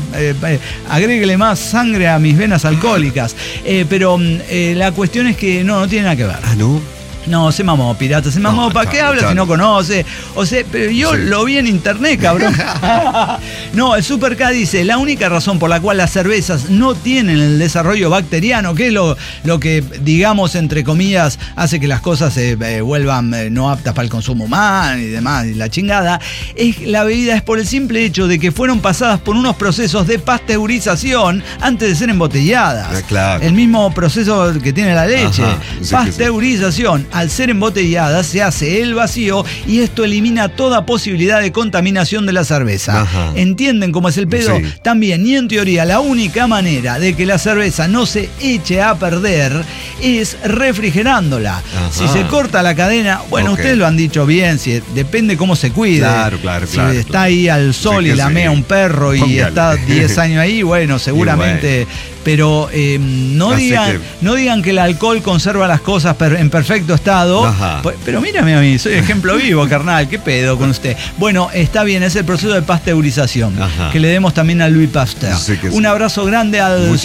agréguele más sangre a mis venas alcohólicas. Pero la cuestión es que no tiene nada que ver. ¿No? No, se mamó, pirata, se mamó. ¿Para qué habla si no conoce? O sea, pero yo lo vi en internet, cabrón. No, el Super K dice, la única razón por la cual las cervezas no tienen el desarrollo bacteriano, que es lo que, digamos, entre comillas, hace que las cosas se vuelvan no aptas para el consumo humano y demás, y la chingada, la bebida es por el simple hecho de que fueron pasadas por unos procesos de pasteurización antes de ser embotelladas. Claro. El mismo proceso que tiene la leche. Pasteurización. Al ser embotellada se hace el vacío y esto elimina toda posibilidad de contaminación de la cerveza. ¿Entienden cómo es el pedo? Sí. También, y en teoría, la única manera de que la cerveza no se eche a perder es refrigerándola. Si se corta la cadena, bueno, ustedes lo han dicho bien, depende cómo se cuide. Claro. Si está ahí al sol y lamea un perro y está 10 años ahí, bueno, seguramente... Pero no digan que el alcohol conserva las cosas en perfecto estado. Pero mírame a mí, soy ejemplo vivo, carnal. ¿Qué pedo con usted? Bueno, está bien, es el proceso de pasteurización. Que le demos también a Louis Pasteur. Un abrazo grande al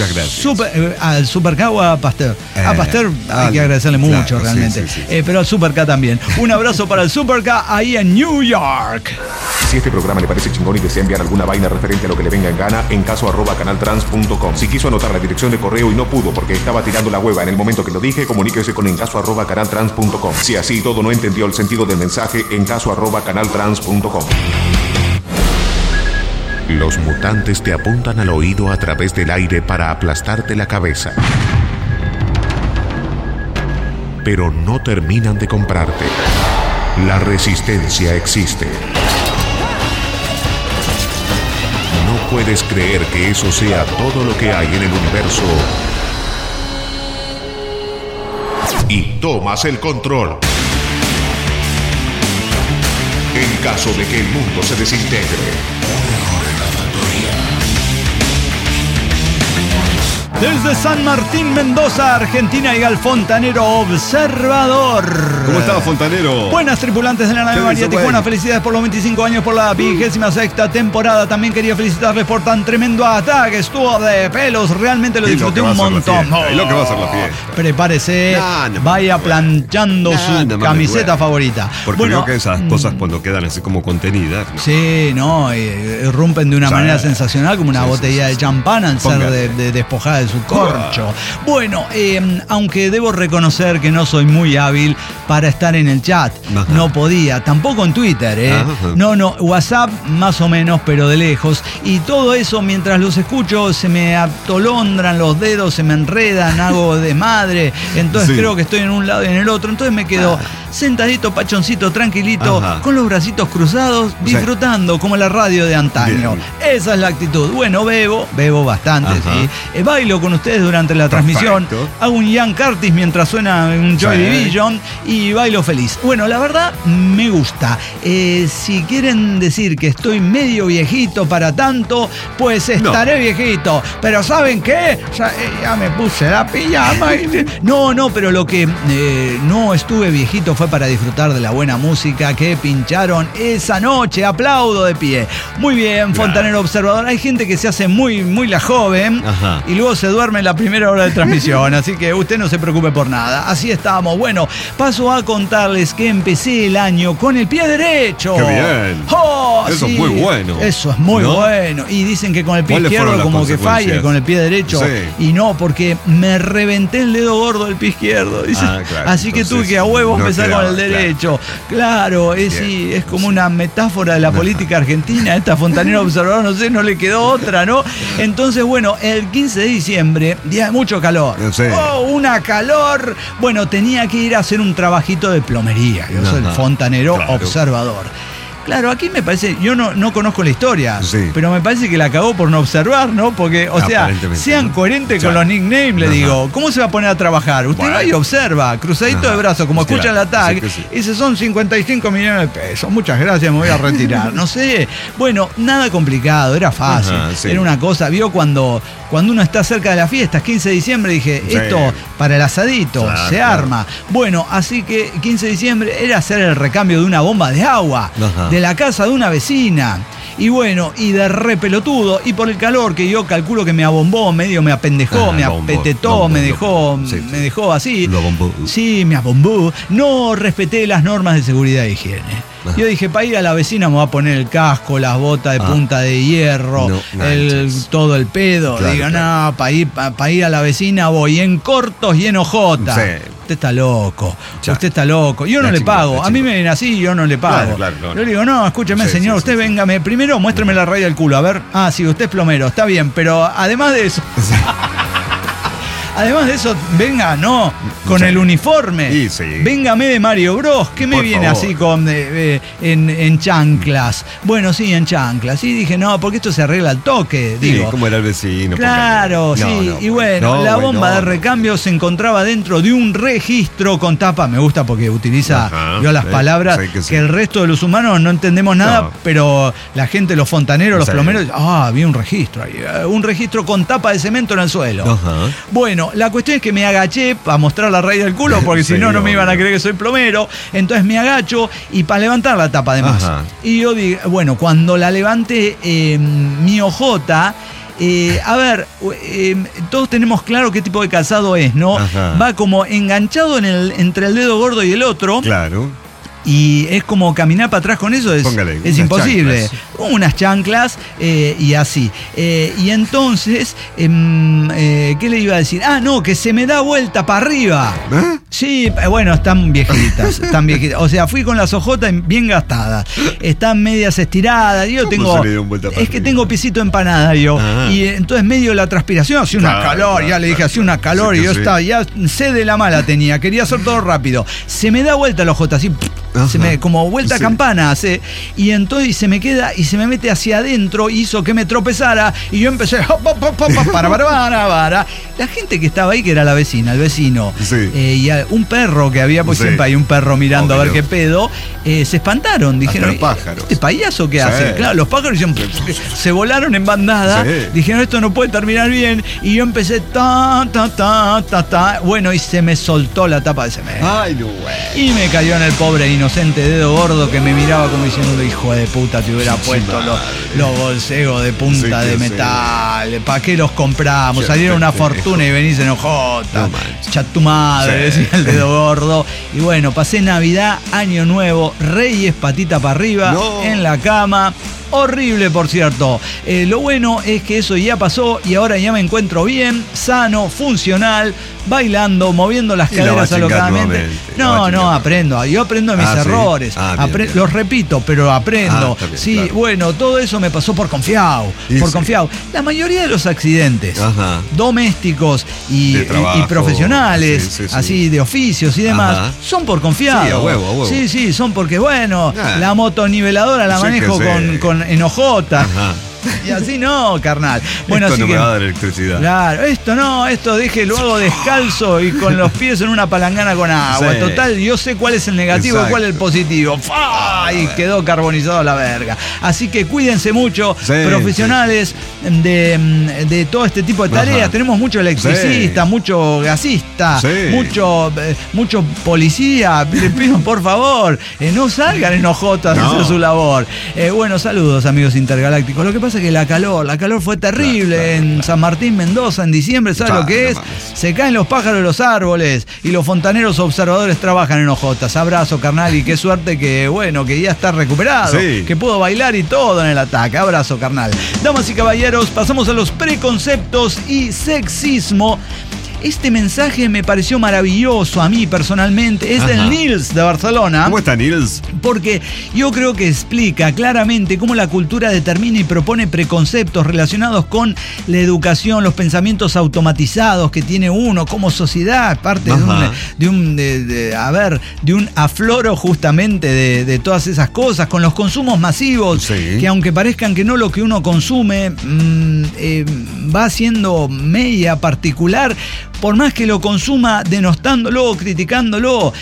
Super K o a Pasteur. A Pasteur hay que agradecerle mucho, realmente. Pero al Super K también. Un abrazo para el Super K ahí en New York. Si este programa le parece chingón y desea enviar alguna vaina referente a lo que le venga en gana, en caso @canaltrans.com. Si quiso anotar la dirección de correo y no pudo porque estaba tirando la hueva en el momento que lo dije, comuníquese con encaso@canaltrans.com. Si así todo no entendió el sentido del mensaje, encaso@canaltrans.com. Los mutantes te apuntan al oído a través del aire para aplastarte la cabeza. Pero no terminan de comprarte. La resistencia existe. No puedes creer que eso sea todo lo que hay en el universo. Y tomas el control. En caso de que el mundo se desintegre. Desde San Martín, Mendoza, Argentina, llega el fontanero observador. ¿Cómo está, fontanero? Buenas, tripulantes de la nave María Tijuana. Felicidades por los 25 años, por la 26ª temporada. También quería felicitarles por tan tremendo ataque. Estuvo de pelos. Realmente lo disfruté un montón. Es lo que va a ser la fiesta. Prepárese. Vaya planchando su camiseta favorita. Porque veo que esas cosas cuando quedan así como contenidas. Sí, no. Irrumpen de una manera sensacional, como una botella de champán al ser despojada de su corcho. Bueno, aunque debo reconocer que no soy muy hábil para estar en el chat. No podía, tampoco en Twitter, No, WhatsApp más o menos, pero de lejos. Y todo eso, mientras los escucho, se me atolondran los dedos, se me enredan, hago de madre. Entonces creo que estoy en un lado y en el otro. Entonces me quedo sentadito, pachoncito, tranquilito, con los bracitos cruzados, disfrutando como la radio de antaño. Esa es la actitud. Bueno, bebo bastante, ¿sí? Bailo con ustedes durante la transmisión. Hago un Ian Curtis mientras suena un Joy Division y bailo feliz. Bueno, la verdad me gusta. Si quieren decir que estoy medio viejito para tanto, pues estaré viejito. Pero ¿saben qué? Ya me puse la pijama. No, pero lo que no estuve viejito fue para disfrutar de la buena música que pincharon esa noche. Aplaudo de pie. Muy bien, fontanero observador. Hay gente que se hace muy la joven y luego se duerme en la primera hora de transmisión, así que usted no se preocupe por nada. Así estamos. Bueno, paso a contarles que empecé el año con el pie derecho. ¡Qué bien! Eso es muy bueno. Eso es muy bueno. Y dicen que con el pie izquierdo como que falla y con el pie derecho. Y no, porque me reventé el dedo gordo del pie izquierdo. Así que tuve que a huevos empezar con el derecho. Claro, es como una metáfora de la política argentina. Esta fontanera observador, no sé, no le quedó otra, ¿no? Entonces, bueno, el 15 de diciembre diciembre, día de mucho calor. Sí. ¡Oh, una calor! Bueno, tenía que ir a hacer un trabajito de plomería. Yo soy el fontanero observador. Claro, aquí me parece, yo no conozco la historia, pero me parece que la cagó por no observar, ¿no? Porque, o sea, sean coherentes con los nicknames, le digo. ¿Cómo se va a poner a trabajar? Usted va y observa, cruzadito de brazos, como escucha el tag, y dice, son 55 millones de pesos, muchas gracias, me voy a retirar. No sé, bueno, nada complicado, era fácil. Era una cosa, vio cuando uno está cerca de las fiestas, 15 de diciembre, dije, esto para el asadito, se arma. Bueno, así que 15 de diciembre era hacer el recambio de una bomba de agua. De la casa de una vecina. Y bueno, y de re pelotudo, y por el calor que yo calculo que me abombó, medio me apendejó, me apetetó, me dejó así. Lo abombó. Sí, me abombó. No respeté las normas de seguridad e higiene. Yo dije, para ir a la vecina me voy a poner el casco, las botas de punta de hierro, todo el pedo. Digo, no, para ir a la vecina voy en cortos y en ojotas. Usted está loco, usted está loco. Yo no le pago, a mí me viene así y yo no le pago. Yo le digo, no, escúcheme, señor, usted véngame, primero muéstrame la raya del culo, a ver. Ah, sí, usted es plomero, está bien, pero además de eso... Además de eso, venga, con el uniforme. Véngame de Mario Bros. ¿Qué me viene así con en chanclas? Bueno, sí, en chanclas. Y dije, no, porque esto se arregla al toque. Digo, ¿cómo era el vecino? Claro, y bueno, la bomba de recambio se encontraba dentro de un registro con tapa. Me gusta porque utiliza las palabras que el resto de los humanos no entendemos nada, pero la gente, los fontaneros, los plomeros, había un registro ahí. Un registro con tapa de cemento en el suelo. Bueno, la cuestión es que me agaché para mostrar la raíz del culo, porque si no, no me iban a creer que soy plomero. Entonces me agacho y para levantar la tapa además. Y yo digo, bueno, cuando la levanté, mi ojota... a ver, todos tenemos claro qué tipo de calzado es, ¿no? Va como enganchado entre el dedo gordo y el otro. Claro. Y es como caminar para atrás con eso, es imposible. Unas chanclas y así. Y entonces, ¿qué le iba a decir? Que se me da vuelta para arriba. Sí, bueno, están viejitas, O sea, fui con las ojotas bien gastadas. Están medias estiradas. Yo tengo. Es que tengo pisito empanada yo. Y entonces medio la transpiración, hacía una calor, ya le dije, hacía una calor y yo estaba, ya sed de la mala tenía, quería hacer todo rápido. Se me da vuelta la ojota, así. Se me, como vuelta a campana hace, y entonces se me queda y se me mete hacia adentro, hizo que me tropezara y yo empecé para. La gente que estaba ahí, que era la vecina, el vecino, y un perro que había, pues siempre hay un perro mirando a ver qué pedo, se espantaron, dijeron, ¿este payaso qué hace? Claro, los pájaros hicieron, se volaron en bandada, dijeron, esto no puede terminar bien, y yo empecé bueno, y se me soltó la tapa de cemento. Y me cayó en el pobre inocente dedo gordo que me miraba como diciendo, hijo de puta, te hubiera puesto los bolsegos de punta de metal. ¿Para qué los compramos? Salieron una fortuna y venís en ojota. Ya tu madre, decía el dedo gordo. Y bueno, pasé Navidad, Año Nuevo, Reyes patita para arriba, en la cama. Horrible, por cierto. Lo bueno es que eso ya pasó y ahora ya me encuentro bien, sano, funcional, bailando, moviendo las caderas alocadamente. No, aprendo. Yo aprendo de mis errores. Los repito, pero aprendo. Bien, bueno, todo eso me pasó por confiado. Confiado. La mayoría de los accidentes domésticos y profesionales, así de oficios y demás, son por confiado. Sí, a huevo. Sí, son porque, bueno, la motoniveladora la manejo con enojota. Y así no, carnal. Bueno, esto así no que, me va a dar electricidad. Claro, esto dije, lo hago descalzo y con los pies en una palangana con agua. Total, yo sé cuál es el negativo y cuál es el positivo. Y quedó carbonizado la verga. Así que cuídense mucho, profesionales de todo este tipo de tareas. Tenemos mucho electricista, mucho gasista, mucho policía. Les pido, por favor, no salgan enojotas a hacer su labor. Bueno, saludos, amigos intergalácticos. Lo que pasa es que la calor fue terrible en San Martín, Mendoza, en diciembre. ¿Sabes lo que es? Se caen los pájaros de los árboles y los fontaneros observadores trabajan en ojotas. Abrazo, carnal, y qué suerte que, bueno, que ya está recuperado, que puedo bailar y todo en el ataque. Abrazo, carnal. Damas y caballeros, pasamos a los preconceptos y sexismo. Este mensaje me pareció maravilloso a mí personalmente. Es del Nils de Barcelona. ¿Cómo está, Nils? Porque yo creo que explica claramente cómo la cultura determina y propone preconceptos relacionados con la educación, los pensamientos automatizados que tiene uno como sociedad, parte de un afloro justamente de todas esas cosas, con los consumos masivos, que aunque parezcan que no, lo que uno consume va siendo media particular, por más que lo consuma denostándolo, criticándolo.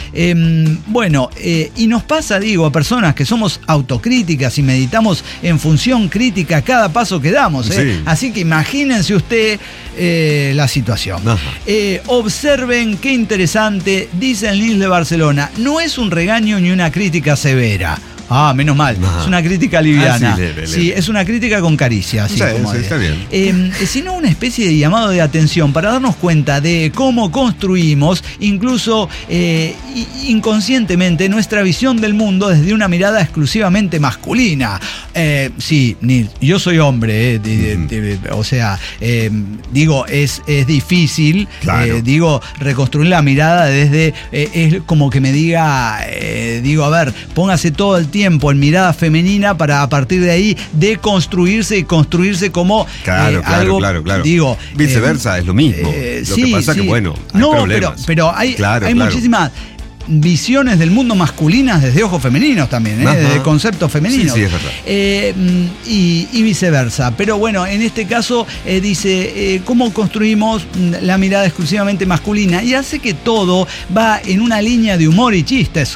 Y nos pasa, digo, a personas que somos autocríticas y meditamos en función crítica cada paso que damos. Sí. Así que imagínense usted la situación. Observen qué interesante, dice el Nils de Barcelona. No es un regaño ni una crítica severa. Ah, menos mal. Es una crítica liviana. Sí, es una crítica con caricia. Así como está bien. Sino una especie de llamado de atención para darnos cuenta de cómo construimos, incluso inconscientemente, nuestra visión del mundo desde una mirada exclusivamente masculina. Sí, Nils, yo soy hombre. O sea, digo, es difícil, claro. Reconstruir la mirada desde... es como que me diga, a ver, póngase todo el tiempo en mirada femenina para a partir de ahí deconstruirse y construirse como algo. Digo, viceversa, es lo mismo. Lo que pasa que, bueno, hay problemas. Pero hay muchísimas visiones del mundo masculinas desde ojos femeninos también, desde conceptos femeninos. Sí, es verdad. Y viceversa. Pero bueno, en este caso dice cómo construimos la mirada exclusivamente masculina y hace que todo va en una línea de humor y chistes.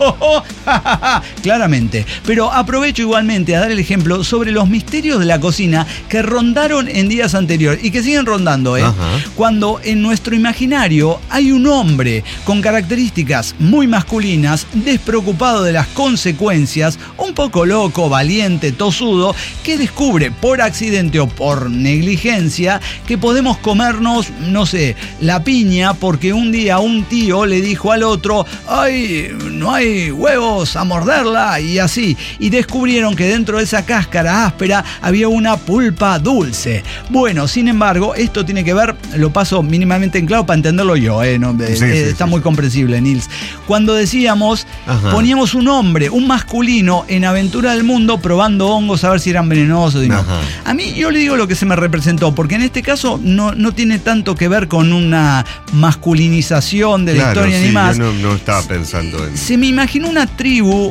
Claramente. Pero aprovecho igualmente a dar el ejemplo sobre los misterios de la cocina que rondaron en días anteriores y que siguen rondando, cuando en nuestro imaginario hay un hombre con características muy masculinas, despreocupado de las consecuencias, un poco loco, valiente, tosudo, que descubre por accidente o por negligencia que podemos comernos, no sé, la piña porque un día un tío le dijo al otro: ¡ay, no hay huevos a morderla! Y así. Y descubrieron que dentro de esa cáscara áspera había una pulpa dulce. Bueno, sin embargo, esto tiene que ver, lo paso mínimamente en claro para entenderlo yo, está muy comprensible, Nils. Cuando decíamos, poníamos un hombre, un masculino, en aventura del mundo probando hongos a ver si eran venenosos y no. A mí, yo le digo lo que se me representó, porque en este caso no tiene tanto que ver con una masculinización de la historia ni más. Yo no estaba pensando en... Se me imaginó una tribu,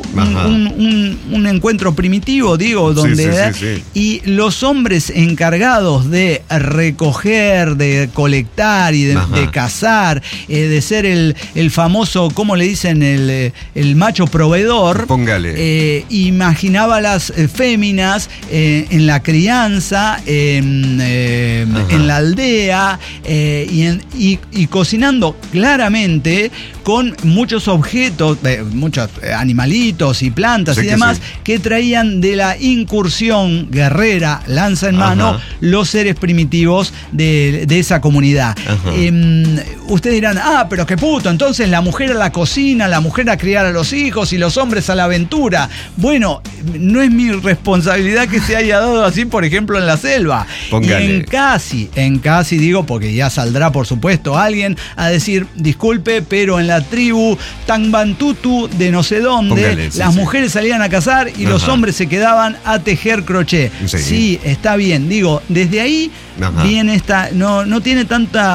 un encuentro primitivo, donde y los hombres encargados de recoger, de colectar y de cazar, de ser el famoso, ¿cómo le dicen? El macho proveedor. Póngale. Imaginaba las féminas en la crianza, en la aldea, y cocinando claramente con muchos objetos, muchos animalitos y plantas y demás que traían de la incursión guerrera, lanza en mano, los seres primitivos de esa comunidad. Ustedes dirán, pero qué puto, entonces la mujer a la cocina, la mujer a criar a los hijos y los hombres a la aventura. Bueno, no es mi responsabilidad que se haya dado así, por ejemplo, en la selva. Póngale. En casi digo, porque ya saldrá, por supuesto, alguien a decir, disculpe, pero en la tribu Tangbantutu de no sé dónde, las mujeres salían a cazar y los hombres se quedaban a tejer crochet. Sí, está bien. Digo, desde ahí viene esta, no tiene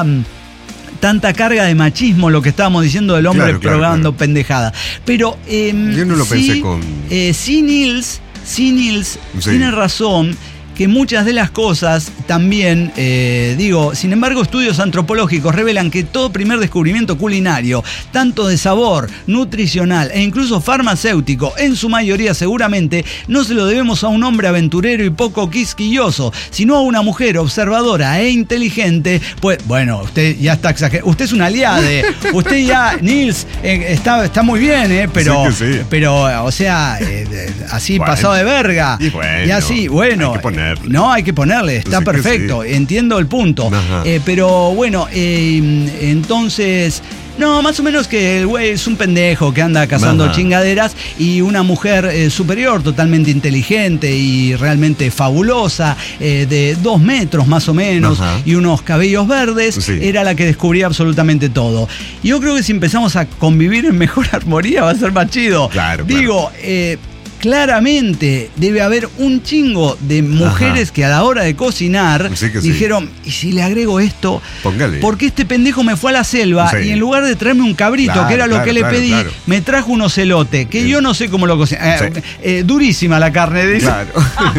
tanta carga de machismo lo que estábamos diciendo del hombre probando pendejada. Pero yo no lo pensé con... sí, Nils tiene razón que muchas de las cosas también, sin embargo, estudios antropológicos revelan que todo primer descubrimiento culinario, tanto de sabor, nutricional e incluso farmacéutico, en su mayoría seguramente, no se lo debemos a un hombre aventurero y poco quisquilloso, sino a una mujer observadora e inteligente. Pues, bueno, usted ya está exagerando. Usted es un aliade. Usted ya, Nils, está muy bien, pero, o sea, así pasado de verga. Y así, bueno. Hay que poner. No, hay que ponerle, está perfecto, entiendo el punto. Pero bueno, entonces No, más o menos que el güey es un pendejo que anda cazando chingaderas y una mujer superior, totalmente inteligente y realmente fabulosa, de 2 metros más o menos y unos cabellos verdes, era la que descubría absolutamente todo. Y yo creo que si empezamos a convivir en mejor armonía va a ser más chido. Claro, Digo, claramente debe haber un chingo de mujeres que a la hora de cocinar dijeron, ¿y si le agrego esto? Póngale. Porque este pendejo me fue a la selva y en lugar de traerme un cabrito, que era lo que le pedí, me trajo un ocelote, que yo no sé cómo lo cocina. Durísima la carne de Claro.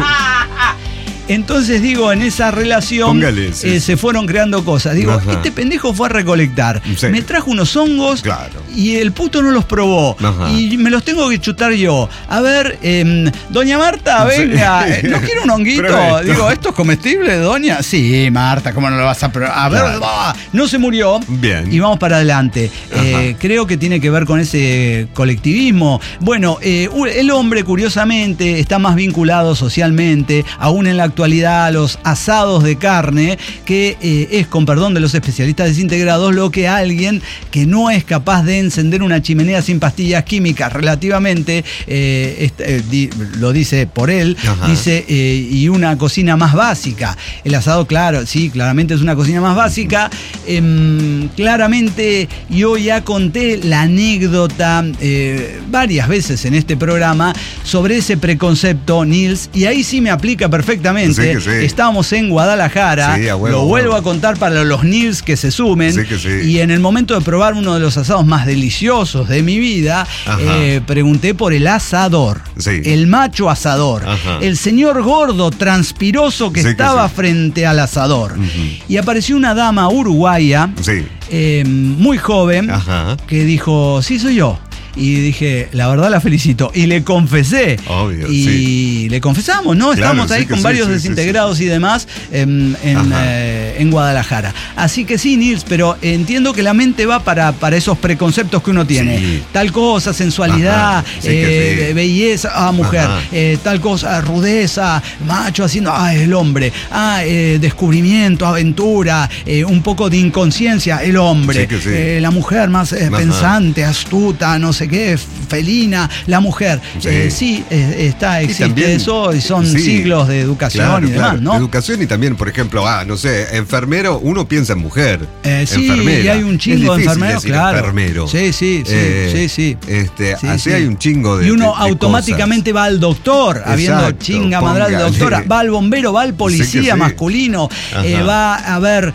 Entonces, digo, en esa relación se fueron creando cosas. Digo, este pendejo fue a recolectar. Me trajo unos hongos y el puto no los probó. Y me los tengo que chutar yo. A ver, doña Marta, venga, ¿no quiere un honguito? Digo, ¿esto es comestible, doña? Sí, Marta, ¿cómo no lo vas a probar? A ver, no se murió. Bien. Y vamos para adelante. Creo que tiene que ver con ese colectivismo. Bueno, el hombre, curiosamente, está más vinculado socialmente, aún en la actualidad, a los asados de carne, que es, con perdón de los especialistas desintegrados, lo que alguien que no es capaz de encender una chimenea sin pastillas químicas relativamente, lo dice por él, dice, y una cocina más básica. El asado, claro, sí, claramente es una cocina más básica. Claramente yo ya conté la anécdota varias veces en este programa sobre ese preconcepto, Nils, y ahí sí me aplica perfectamente. Estábamos en Guadalajara, lo vuelvo a contar para los Nils que se sumen, y en el momento de probar uno de los asados más deliciosos de mi vida, pregunté por el asador, el macho asador, el señor gordo, transpiroso que estaba frente al asador. Y apareció una dama uruguaya, muy joven, que dijo, sí, soy yo. Y dije, la verdad la felicito. Y le confesé. Obvio, y le confesamos, ¿no? Estamos ahí con varios desintegrados y demás en Guadalajara. Así que sí, Nils, pero entiendo que la mente va para esos preconceptos que uno tiene. Tal cosa, sensualidad, belleza, mujer. Tal cosa, rudeza, macho haciendo, el hombre. Descubrimiento, aventura, un poco de inconsciencia, el hombre. La mujer más pensante, astuta, no sé qué, felina, la mujer. Existe eso, y son siglos de educación y demás, ¿no? Educación y también, por ejemplo, no sé, enfermero, uno piensa en mujer. Enfermera. Y hay un chingo de enfermeros, claro. Enfermero. Sí. Así hay un chingo de. Y uno automáticamente va al doctor, habiendo chinga madral de doctora, va al bombero, va al policía masculino, va a ver,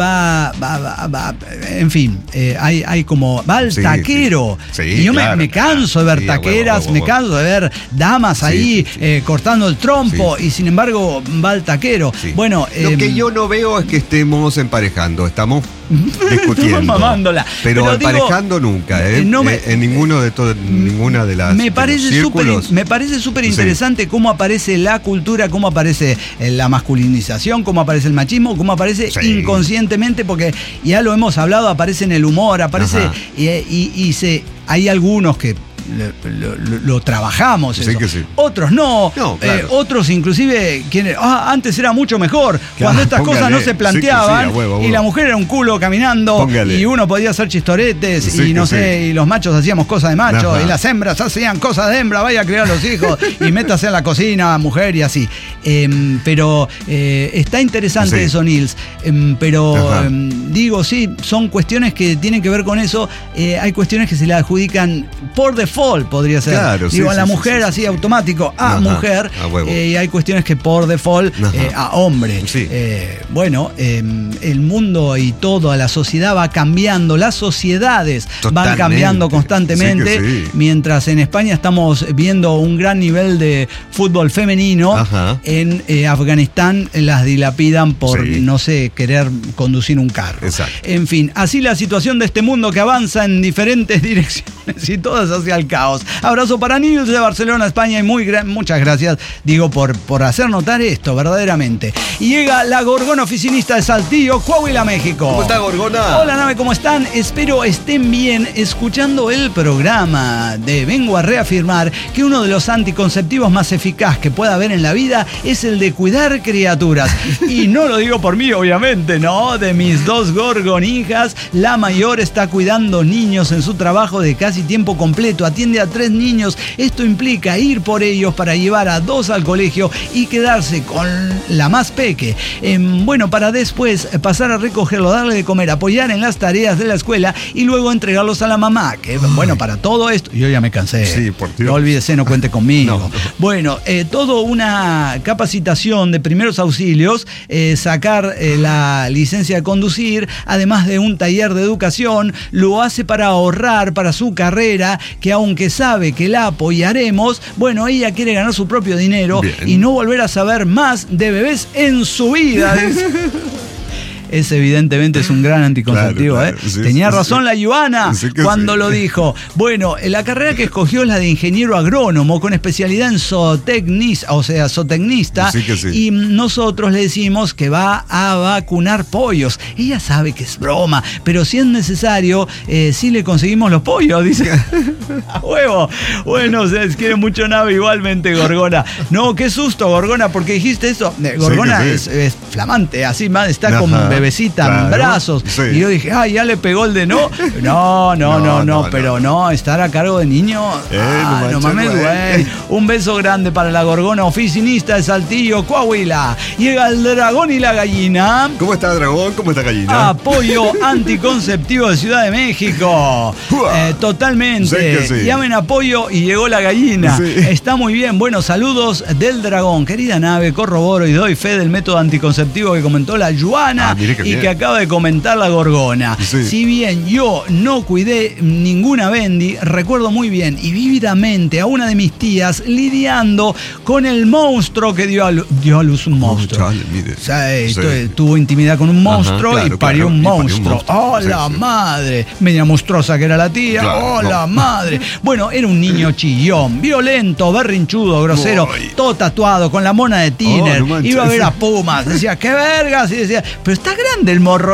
en fin, hay como, va al taquero. Y yo me canso de ver taqueras, me canso de ver damas ahí cortando el trompo, y sin embargo va al taquero. Bueno, lo que yo no veo es que estemos emparejando, estamos discutiendo. Mamándola. Pero emparejando nunca, en ninguna de las. Me parece súper interesante cómo aparece la cultura, cómo aparece la masculinización, cómo aparece el machismo, cómo aparece inconscientemente, porque ya lo hemos hablado, aparece en el humor, aparece hay algunos que lo trabajamos. Otros no, claro. Otros inclusive antes era mucho mejor, cuando estas cosas no se planteaban, y la mujer era un culo caminando, y uno podía hacer chistoretes, y no sé, y los machos hacíamos cosas de macho, y las hembras hacían cosas de hembra, vaya a criar los hijos y métase en la cocina, mujer, y así. Pero está interesante eso, Nils, pero digo, sí, son cuestiones que tienen que ver con eso. Hay cuestiones que se le adjudican por default, podría ser. Claro, digo, a la mujer así automático, mujer, y hay cuestiones que por default a hombre. Bueno, el mundo y toda la sociedad va cambiando, las sociedades van cambiando constantemente, mientras en España estamos viendo un gran nivel de fútbol femenino. En Afganistán las dilapidan por, no sé, querer conducir un carro. En fin, así la situación de este mundo que avanza en diferentes direcciones y todas hacia al caos. Abrazo para Nils de Barcelona, España, y muchas gracias, digo, por hacer notar esto, verdaderamente. Y llega la Gorgona oficinista de Saltillo, Coahuila, México. ¿Cómo está, Gorgona? Hola, nave, ¿cómo están? Espero estén bien escuchando el programa. Vengo a reafirmar que uno de los anticonceptivos más eficaz que pueda haber en la vida es el de cuidar criaturas. Y no lo digo por mí, obviamente, ¿no? De mis 2 gorgonijas, la mayor está cuidando niños en su trabajo de casi tiempo completo. Atiende a 3 niños. Esto implica ir por ellos para llevar a 2 al colegio y quedarse con la más peque. Bueno, para después pasar a recogerlo, darle de comer, apoyar en las tareas de la escuela y luego entregarlos a la mamá. Que bueno, para todo esto, yo ya me cansé. Sí, por Dios. No olvídese, no cuente conmigo. No. Bueno, todo una capacitación de primeros auxilios, sacar la licencia de conducir, además de un taller de educación, lo hace para ahorrar para su carrera, que aunque sabe que la apoyaremos, bueno, ella quiere ganar su propio dinero. Bien. Y no volver a saber más de bebés en su vida. Ese evidentemente es un gran anticonceptivo, claro. Sí, Tenía razón la Joana cuando lo dijo. Bueno, la carrera que escogió es la de ingeniero agrónomo con especialidad en zootecnista, y nosotros le decimos que va a vacunar pollos. Ella sabe que es broma, pero si es necesario, sí le conseguimos los pollos, dice. A huevo. Bueno, se les quiere mucho, nave, igualmente, Gorgona. No, qué susto, Gorgona, porque dijiste eso. Gorgona es flamante, así más, está con bebecita en brazos. Sí. Y yo dije, ya le pegó el de no, pero no, estar a cargo de niños. No mames, güey. Un beso grande para la Gorgona oficinista de Saltillo, Coahuila. Llega el dragón y la gallina. ¿Cómo está, dragón? ¿Cómo está, gallina? Apoyo anticonceptivo de Ciudad de México. Totalmente. Sí. Llamen apoyo y llegó la gallina. Sí. Está muy bien. Bueno, saludos del dragón. Querida nave, corroboro y doy fe del método anticonceptivo que comentó la Joana. Y que acaba de comentar la Gorgona. Sí. Si bien yo no cuidé ninguna Bendy, recuerdo muy bien y vívidamente a una de mis tías lidiando con el monstruo que dio a luz un monstruo. Chale, mire. O sea, tuvo intimidad con un monstruo y parió un monstruo. La madre! Media monstruosa que era la tía. La madre! Bueno, era un niño chillón, violento, berrinchudo, grosero, todo tatuado, con la mona de Tiner. Iba a ver a Pumas. Decía, ¡qué vergas! Y decía, pero está grande el morro.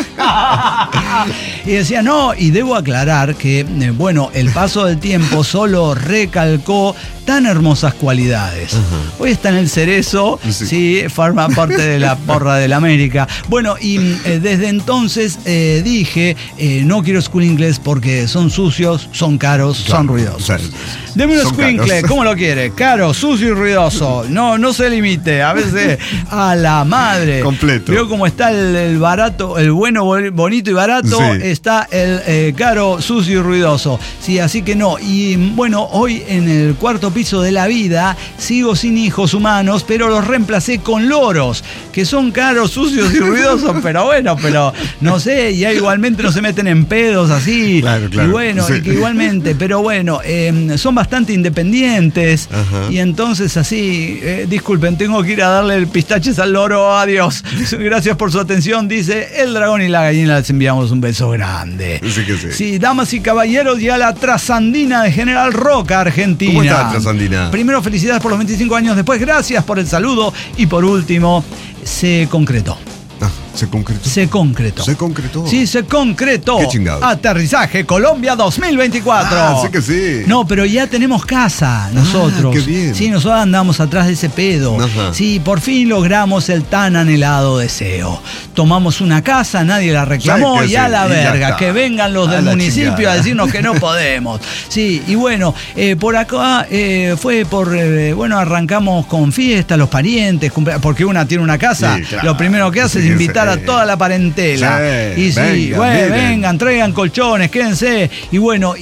Y decía, no, y debo aclarar que, bueno, el paso del tiempo solo recalcó tan hermosas cualidades. Hoy está en el Cerezo, sí, forma parte de la porra de la América. Bueno, y desde entonces dije, no quiero School Inglés porque son sucios, son caros, son ruidosos. Deme un squinkle, ¿cómo lo quiere? Caro, sucio y ruidoso. No se limite, a veces a la madre. Completo. Veo cómo está el barato, el bueno, bonito y barato, está el caro, sucio y ruidoso. Sí, así que no. Y bueno, hoy en el cuarto piso de la vida sigo sin hijos humanos, pero los reemplacé con loros, que son caros, sucios y ruidosos, pero bueno, no sé, ya igualmente no se meten en pedos así. Claro. Y bueno, y que igualmente, pero bueno, son bastante independientes. Y entonces así, disculpen, tengo que ir a darle el pistaches al loro, adiós. Gracias por su atención, dice el dragón y la gallina, les enviamos un beso grande. Sí, damas y caballeros, y a la Trasandina de General Roca, Argentina. ¿Cómo está, Trasandina? Primero, felicidades por los 25 años después, gracias por el saludo, y por último, se concretó. ¿Se concretó? Se concretó. ¿Se concretó? Sí, se concretó. Qué chingado. Aterrizaje Colombia 2024. Sí que sí. No, pero ya tenemos casa nosotros. Qué bien. Sí, nosotros andamos atrás de ese pedo. Sí, por fin logramos el tan anhelado deseo. Tomamos una casa, nadie la reclamó y a la verga. Que vengan los del municipio a decirnos que no podemos. Sí, y bueno, por acá fue bueno, arrancamos con fiesta, los parientes, porque una tiene una casa. Sí, claro. Lo primero que hace es invitar a toda la parentela. Y vengan, traigan colchones, quédense. Y bueno,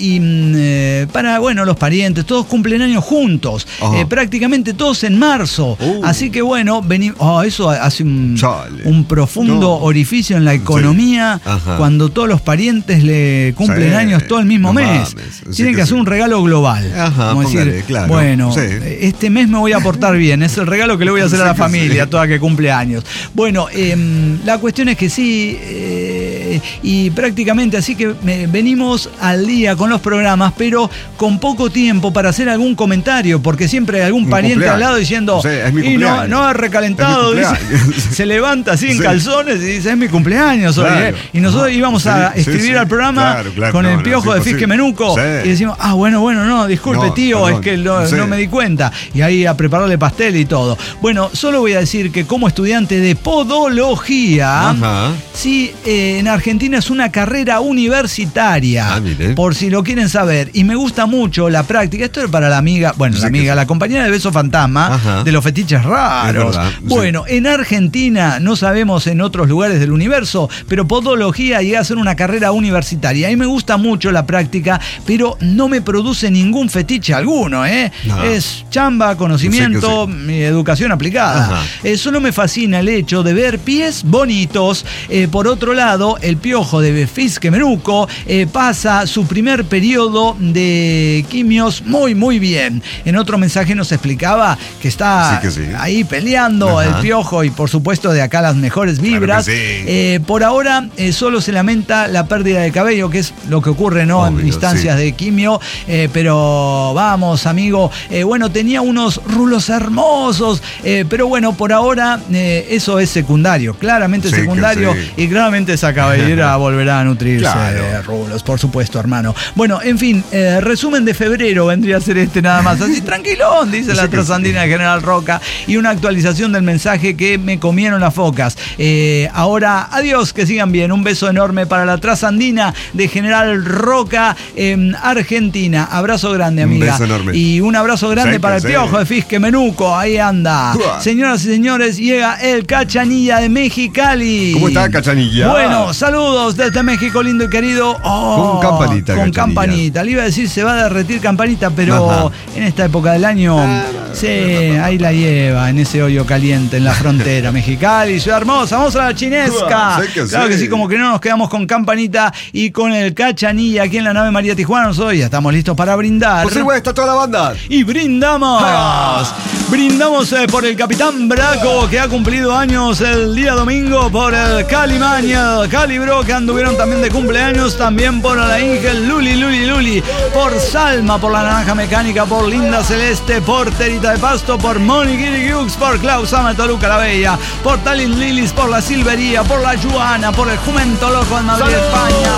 para los parientes, todos cumplen años juntos. Prácticamente todos en marzo. Así que bueno, venimos. Eso hace un profundo orificio en la economía cuando todos los parientes le cumplen años todo el mismo mes. Tienen que hacer un regalo global. Como decir, claro. Bueno, este mes me voy a portar bien. Es el regalo que le voy a hacer a la familia, toda que cumple años. Bueno, la cuestión es que sí, y prácticamente así que venimos al día con los programas, pero con poco tiempo para hacer algún comentario, porque siempre hay algún pariente al lado diciendo, y no ha recalentado, dice, se levanta así en calzones y dice, es mi cumpleaños hoy, y nosotros íbamos a escribir al programa con el Piojo de Fisque Menuco, y decimos, bueno, no, disculpe tío, es que no me di cuenta, y ahí a prepararle pastel y todo. Bueno, solo voy a decir que como estudiante de podología, sí, en Argentina es una carrera universitaria, por si lo quieren saber, y me gusta mucho la práctica. Esto es para la amiga, la compañera de Beso Fantasma, de los fetiches raros. Bueno, en Argentina, no sabemos en otros lugares del universo, pero podología llega a ser una carrera universitaria. A mí me gusta mucho la práctica, pero no me produce ningún fetiche alguno, Es chamba, conocimiento, educación aplicada. Solo me fascina el hecho de ver pies bonitos. Por otro lado, el Piojo de Fisque Menuco pasa su primer periodo de quimios muy bien. En otro mensaje nos explicaba que está ahí peleando el Piojo, y por supuesto de acá las mejores vibras. Por ahora solo se lamenta la pérdida de cabello, que es lo que ocurre, ¿no? En instancias de quimio, pero vamos, amigo, tenía unos rulos hermosos, pero bueno, por ahora eso es secundario, claramente secundario, y claramente esa cabellera volverá a nutrirse de rulos, por supuesto, hermano. Bueno, en fin, resumen de febrero vendría a ser nada más, así tranquilón, dice la trasandina de General Roca, y una actualización del mensaje que me comieron las focas. Ahora, adiós, que sigan bien, un beso enorme para la trasandina de General Roca en Argentina. Abrazo grande, amiga. Un beso enorme. Y un abrazo grande para el Piojo de Fisque Menuco, ahí anda. Señoras y señores, llega el Cachanilla de Mexicali. ¿Cómo está, Cachanilla? Bueno, saludos desde México, lindo y querido. Con campanita, con campanita. Le iba a decir, se va a derretir campanita, pero en esta época del año, ahí la lleva, en ese hoyo caliente en la frontera. Mexicali, ciudad hermosa, vamos a la chinesca. Claro que sí, como que no nos quedamos con campanita y con el Cachanilla aquí en la nave María Tijuana. Nosotros ya estamos listos para brindar. Pues sí, está toda la banda. Y brindamos. Brindamos por el Capitán Braco, que ha cumplido años el día domingo, por el Calimaña, Calibro, que anduvieron también de cumpleaños, también por la Ingel Luli, por Salma, por la Naranja Mecánica, por Linda Celeste, por Terita de Pasto, por Moni Guiriguux, por Clausama de Toluca la Bella, por Talin Lilis, por la Silvería, por la Juana, por el Jumento Loco en Madrid, España.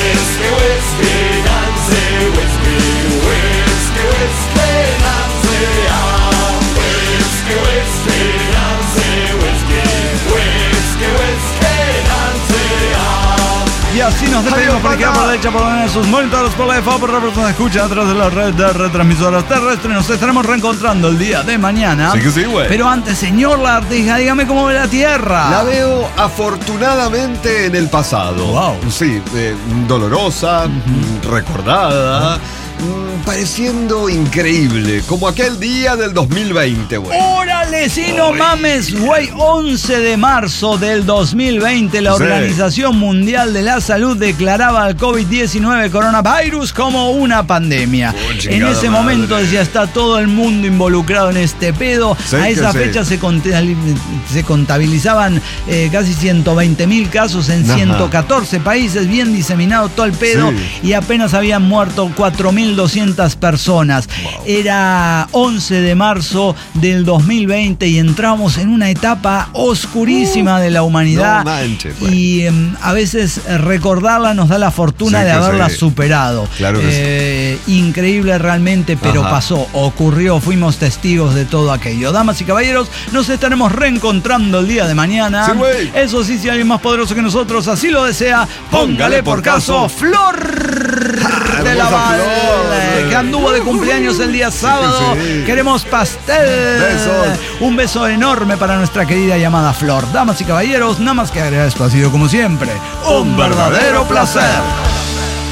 Y así nos despedimos por aquí por la derecha, por la sus monitores, por la EFA, por la persona que escucha a través de la red de retransmisoras terrestres. Nos estaremos reencontrando el día de mañana. Sí que sí, güey. Pero antes, señor Lartija, dígame cómo ve la Tierra. La veo afortunadamente en el pasado. Wow. Sí, dolorosa, recordada, pareciendo increíble, como aquel día del 2020, güey. ¡Órale, sí, no mames, güey! 11 de marzo del 2020, la Organización Mundial de la Salud declaraba al COVID-19 coronavirus como una pandemia. En ese momento decía, está todo el mundo involucrado en este pedo. A esa fecha se contabilizaban casi 120.000 casos en 114 países, bien diseminado todo el pedo, y apenas habían muerto 4.200 personas. Wow. Era 11 de marzo del 2020 y entramos en una etapa oscurísima de la humanidad. No manches, y a veces recordarla nos da la fortuna de haberla superado. Claro que increíble realmente, pero pasó, ocurrió, fuimos testigos de todo aquello. Damas y caballeros, nos estaremos reencontrando el día de mañana. Sí, güey. Eso sí, si alguien más poderoso que nosotros así lo desea, póngale por caso Flor de la Val, que anduvo de cumpleaños el día sábado. Queremos pastel. Besos. Un beso enorme para nuestra querida llamada Flor. Damas y caballeros, nada más que agregar, esto ha sido como siempre un verdadero placer.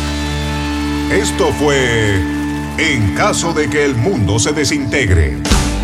Esto fue En caso de que el mundo se desintegre.